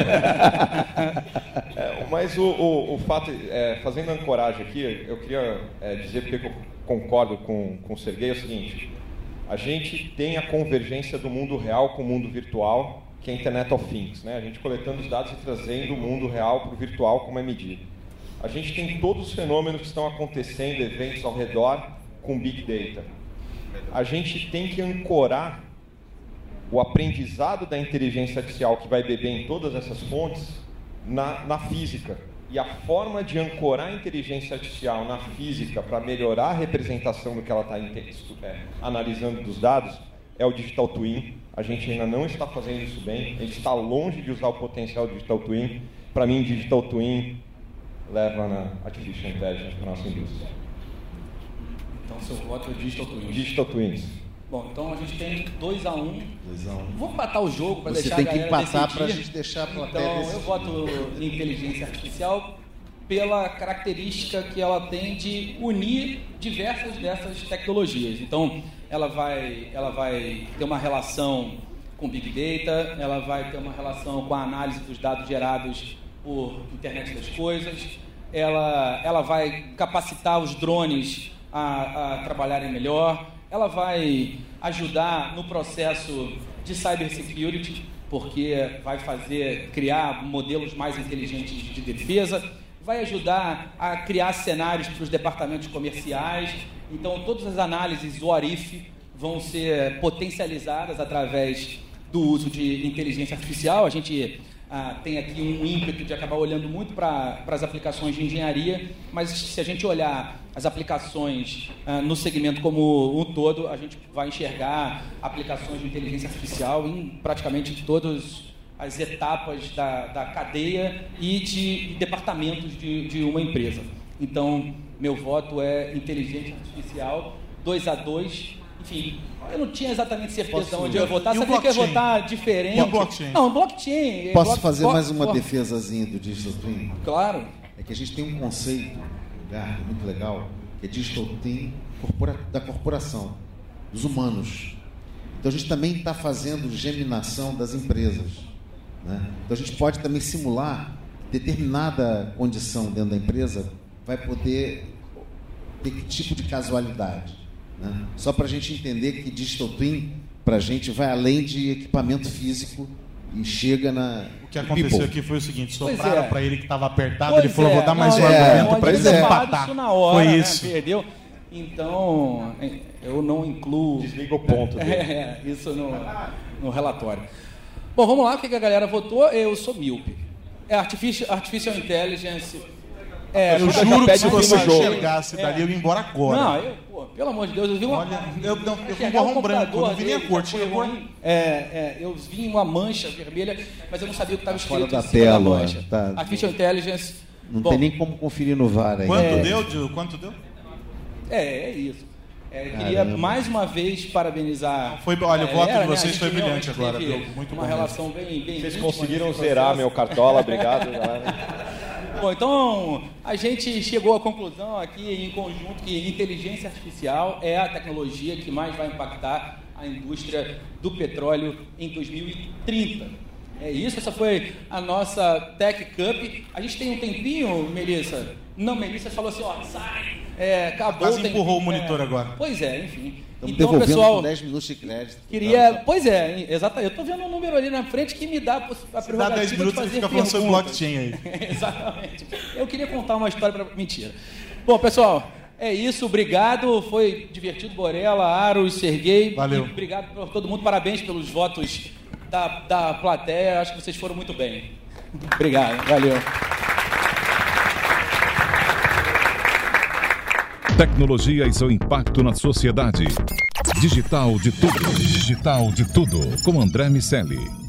Mas o fato, fazendo a ancoragem aqui, eu queria dizer porque eu concordo com o Serguei, é o seguinte: a gente tem a convergência do mundo real com o mundo virtual, que é a Internet of Things, né? A gente coletando os dados e trazendo o mundo real para o virtual como é medido. A gente tem todos os fenômenos que estão acontecendo, eventos ao redor, com Big Data. A gente tem que ancorar o aprendizado da inteligência artificial que vai beber em todas essas fontes na física. E a forma de ancorar a inteligência artificial na física para melhorar a representação do que ela está analisando dos dados é o Digital Twin. A gente ainda não está fazendo isso bem, a gente está longe de usar o potencial do Digital Twin. Para mim, Digital Twin leva na Artificial Intelligence para a nossa indústria. Então, seu voto é Digital Twins. Digital Twins. Bom, então a gente tem 2-1. Vamos empatar o jogo para deixar a Você galera tem que empatar decidir. para a gente deixar a plateia Então, decidir. eu voto em inteligência artificial pela característica que ela tem de unir diversas dessas tecnologias. Então, ela vai ter uma relação com Big Data, ela vai ter uma relação com a análise dos dados gerados por internet das coisas, ela vai capacitar os drones a trabalharem melhor, ela vai ajudar no processo de cybersecurity, porque vai criar modelos mais inteligentes de defesa, vai ajudar a criar cenários para os departamentos comerciais. Então, todas as análises do ORIF vão ser potencializadas através do uso de inteligência artificial. A gente tem aqui um ímpeto de acabar olhando muito para as aplicações de engenharia, mas se a gente olhar as aplicações no segmento como um todo, a gente vai enxergar aplicações de inteligência artificial em praticamente todas as etapas da cadeia e de departamentos de uma empresa. Então, meu voto é inteligência artificial, 2-2. Enfim, eu não tinha exatamente certeza de onde eu ia votar, sabia que ia votar diferente. E o blockchain? Não, blockchain. Posso fazer mais uma defesazinha do Digital Twin? Claro. É que a gente tem um conceito, um lugar muito legal, que é Digital Twin da corporação, dos humanos. Então a gente também está fazendo geminação das empresas, né? Então a gente pode também simular determinada condição dentro da empresa, vai poder ter que tipo de casualidade, né? Só para a gente entender que Digital Twin, para a gente, vai além de equipamento físico e chega na... O que aconteceu aqui foi o seguinte, Pois sopraram é. para ele que estava apertado, Pois ele falou, é. vou dar mais Não, um argumento para a ele gente tinha falado empatar. isso na hora, Foi né? isso. Perdeu. Então, eu não incluo... Desliga o ponto dele. Isso no relatório. Bom, vamos lá, o que a galera votou? Eu sou míope. É Artificial Intelligence... Eu já juro que pede se o fim você do jogo. enxergasse dali, eu ia embora agora. Não, pelo amor de Deus, eu vi uma... Olha, eu fui enxergar um borrão branco, eu não vi nem a dele, cor. foi Tinha cor? ruim. Eu vi uma mancha vermelha, mas eu não sabia o que estava escrito Fora da em cima tela, da mancha. tá. Artificial Intelligence... Não Bom, tem nem como conferir no VAR aí. Quanto deu, Gil? Quanto deu? É isso. Eu queria mais uma vez parabenizar. Olha, o voto de galera, vocês né? A gente foi brilhante realmente agora, teve viu? Muito uma bom relação bem Vocês íntima conseguiram nesse zerar processo. meu cartola, obrigado, galera. Bom, então a gente chegou à conclusão aqui em conjunto que inteligência artificial é a tecnologia que mais vai impactar a indústria do petróleo em 2030. É isso, essa foi a nossa Tech Cup. A gente tem um tempinho, Melissa? Não, Melissa falou assim, ó, sai, acabou. Quase o tempo. empurrou o monitor agora. Pois é, enfim. Estamos Então, devolvendo pessoal, com 10 minutos de crédito. pois é, exatamente. Eu estou vendo um número ali na frente que me dá a prerrogativa Dá 10 minutos de e fazer fica falando sobre perguntas. blockchain aí. Exatamente. Eu queria contar uma história para... Mentira. Bom, pessoal, é isso. Obrigado. Foi divertido, Borella, Aros, Serguei. Valeu. E obrigado por todo mundo. Parabéns pelos votos da plateia. Acho que vocês foram muito bem. Obrigado. Valeu. Tecnologia e seu impacto na sociedade. Digital de tudo. Digital de tudo. Com André Miceli.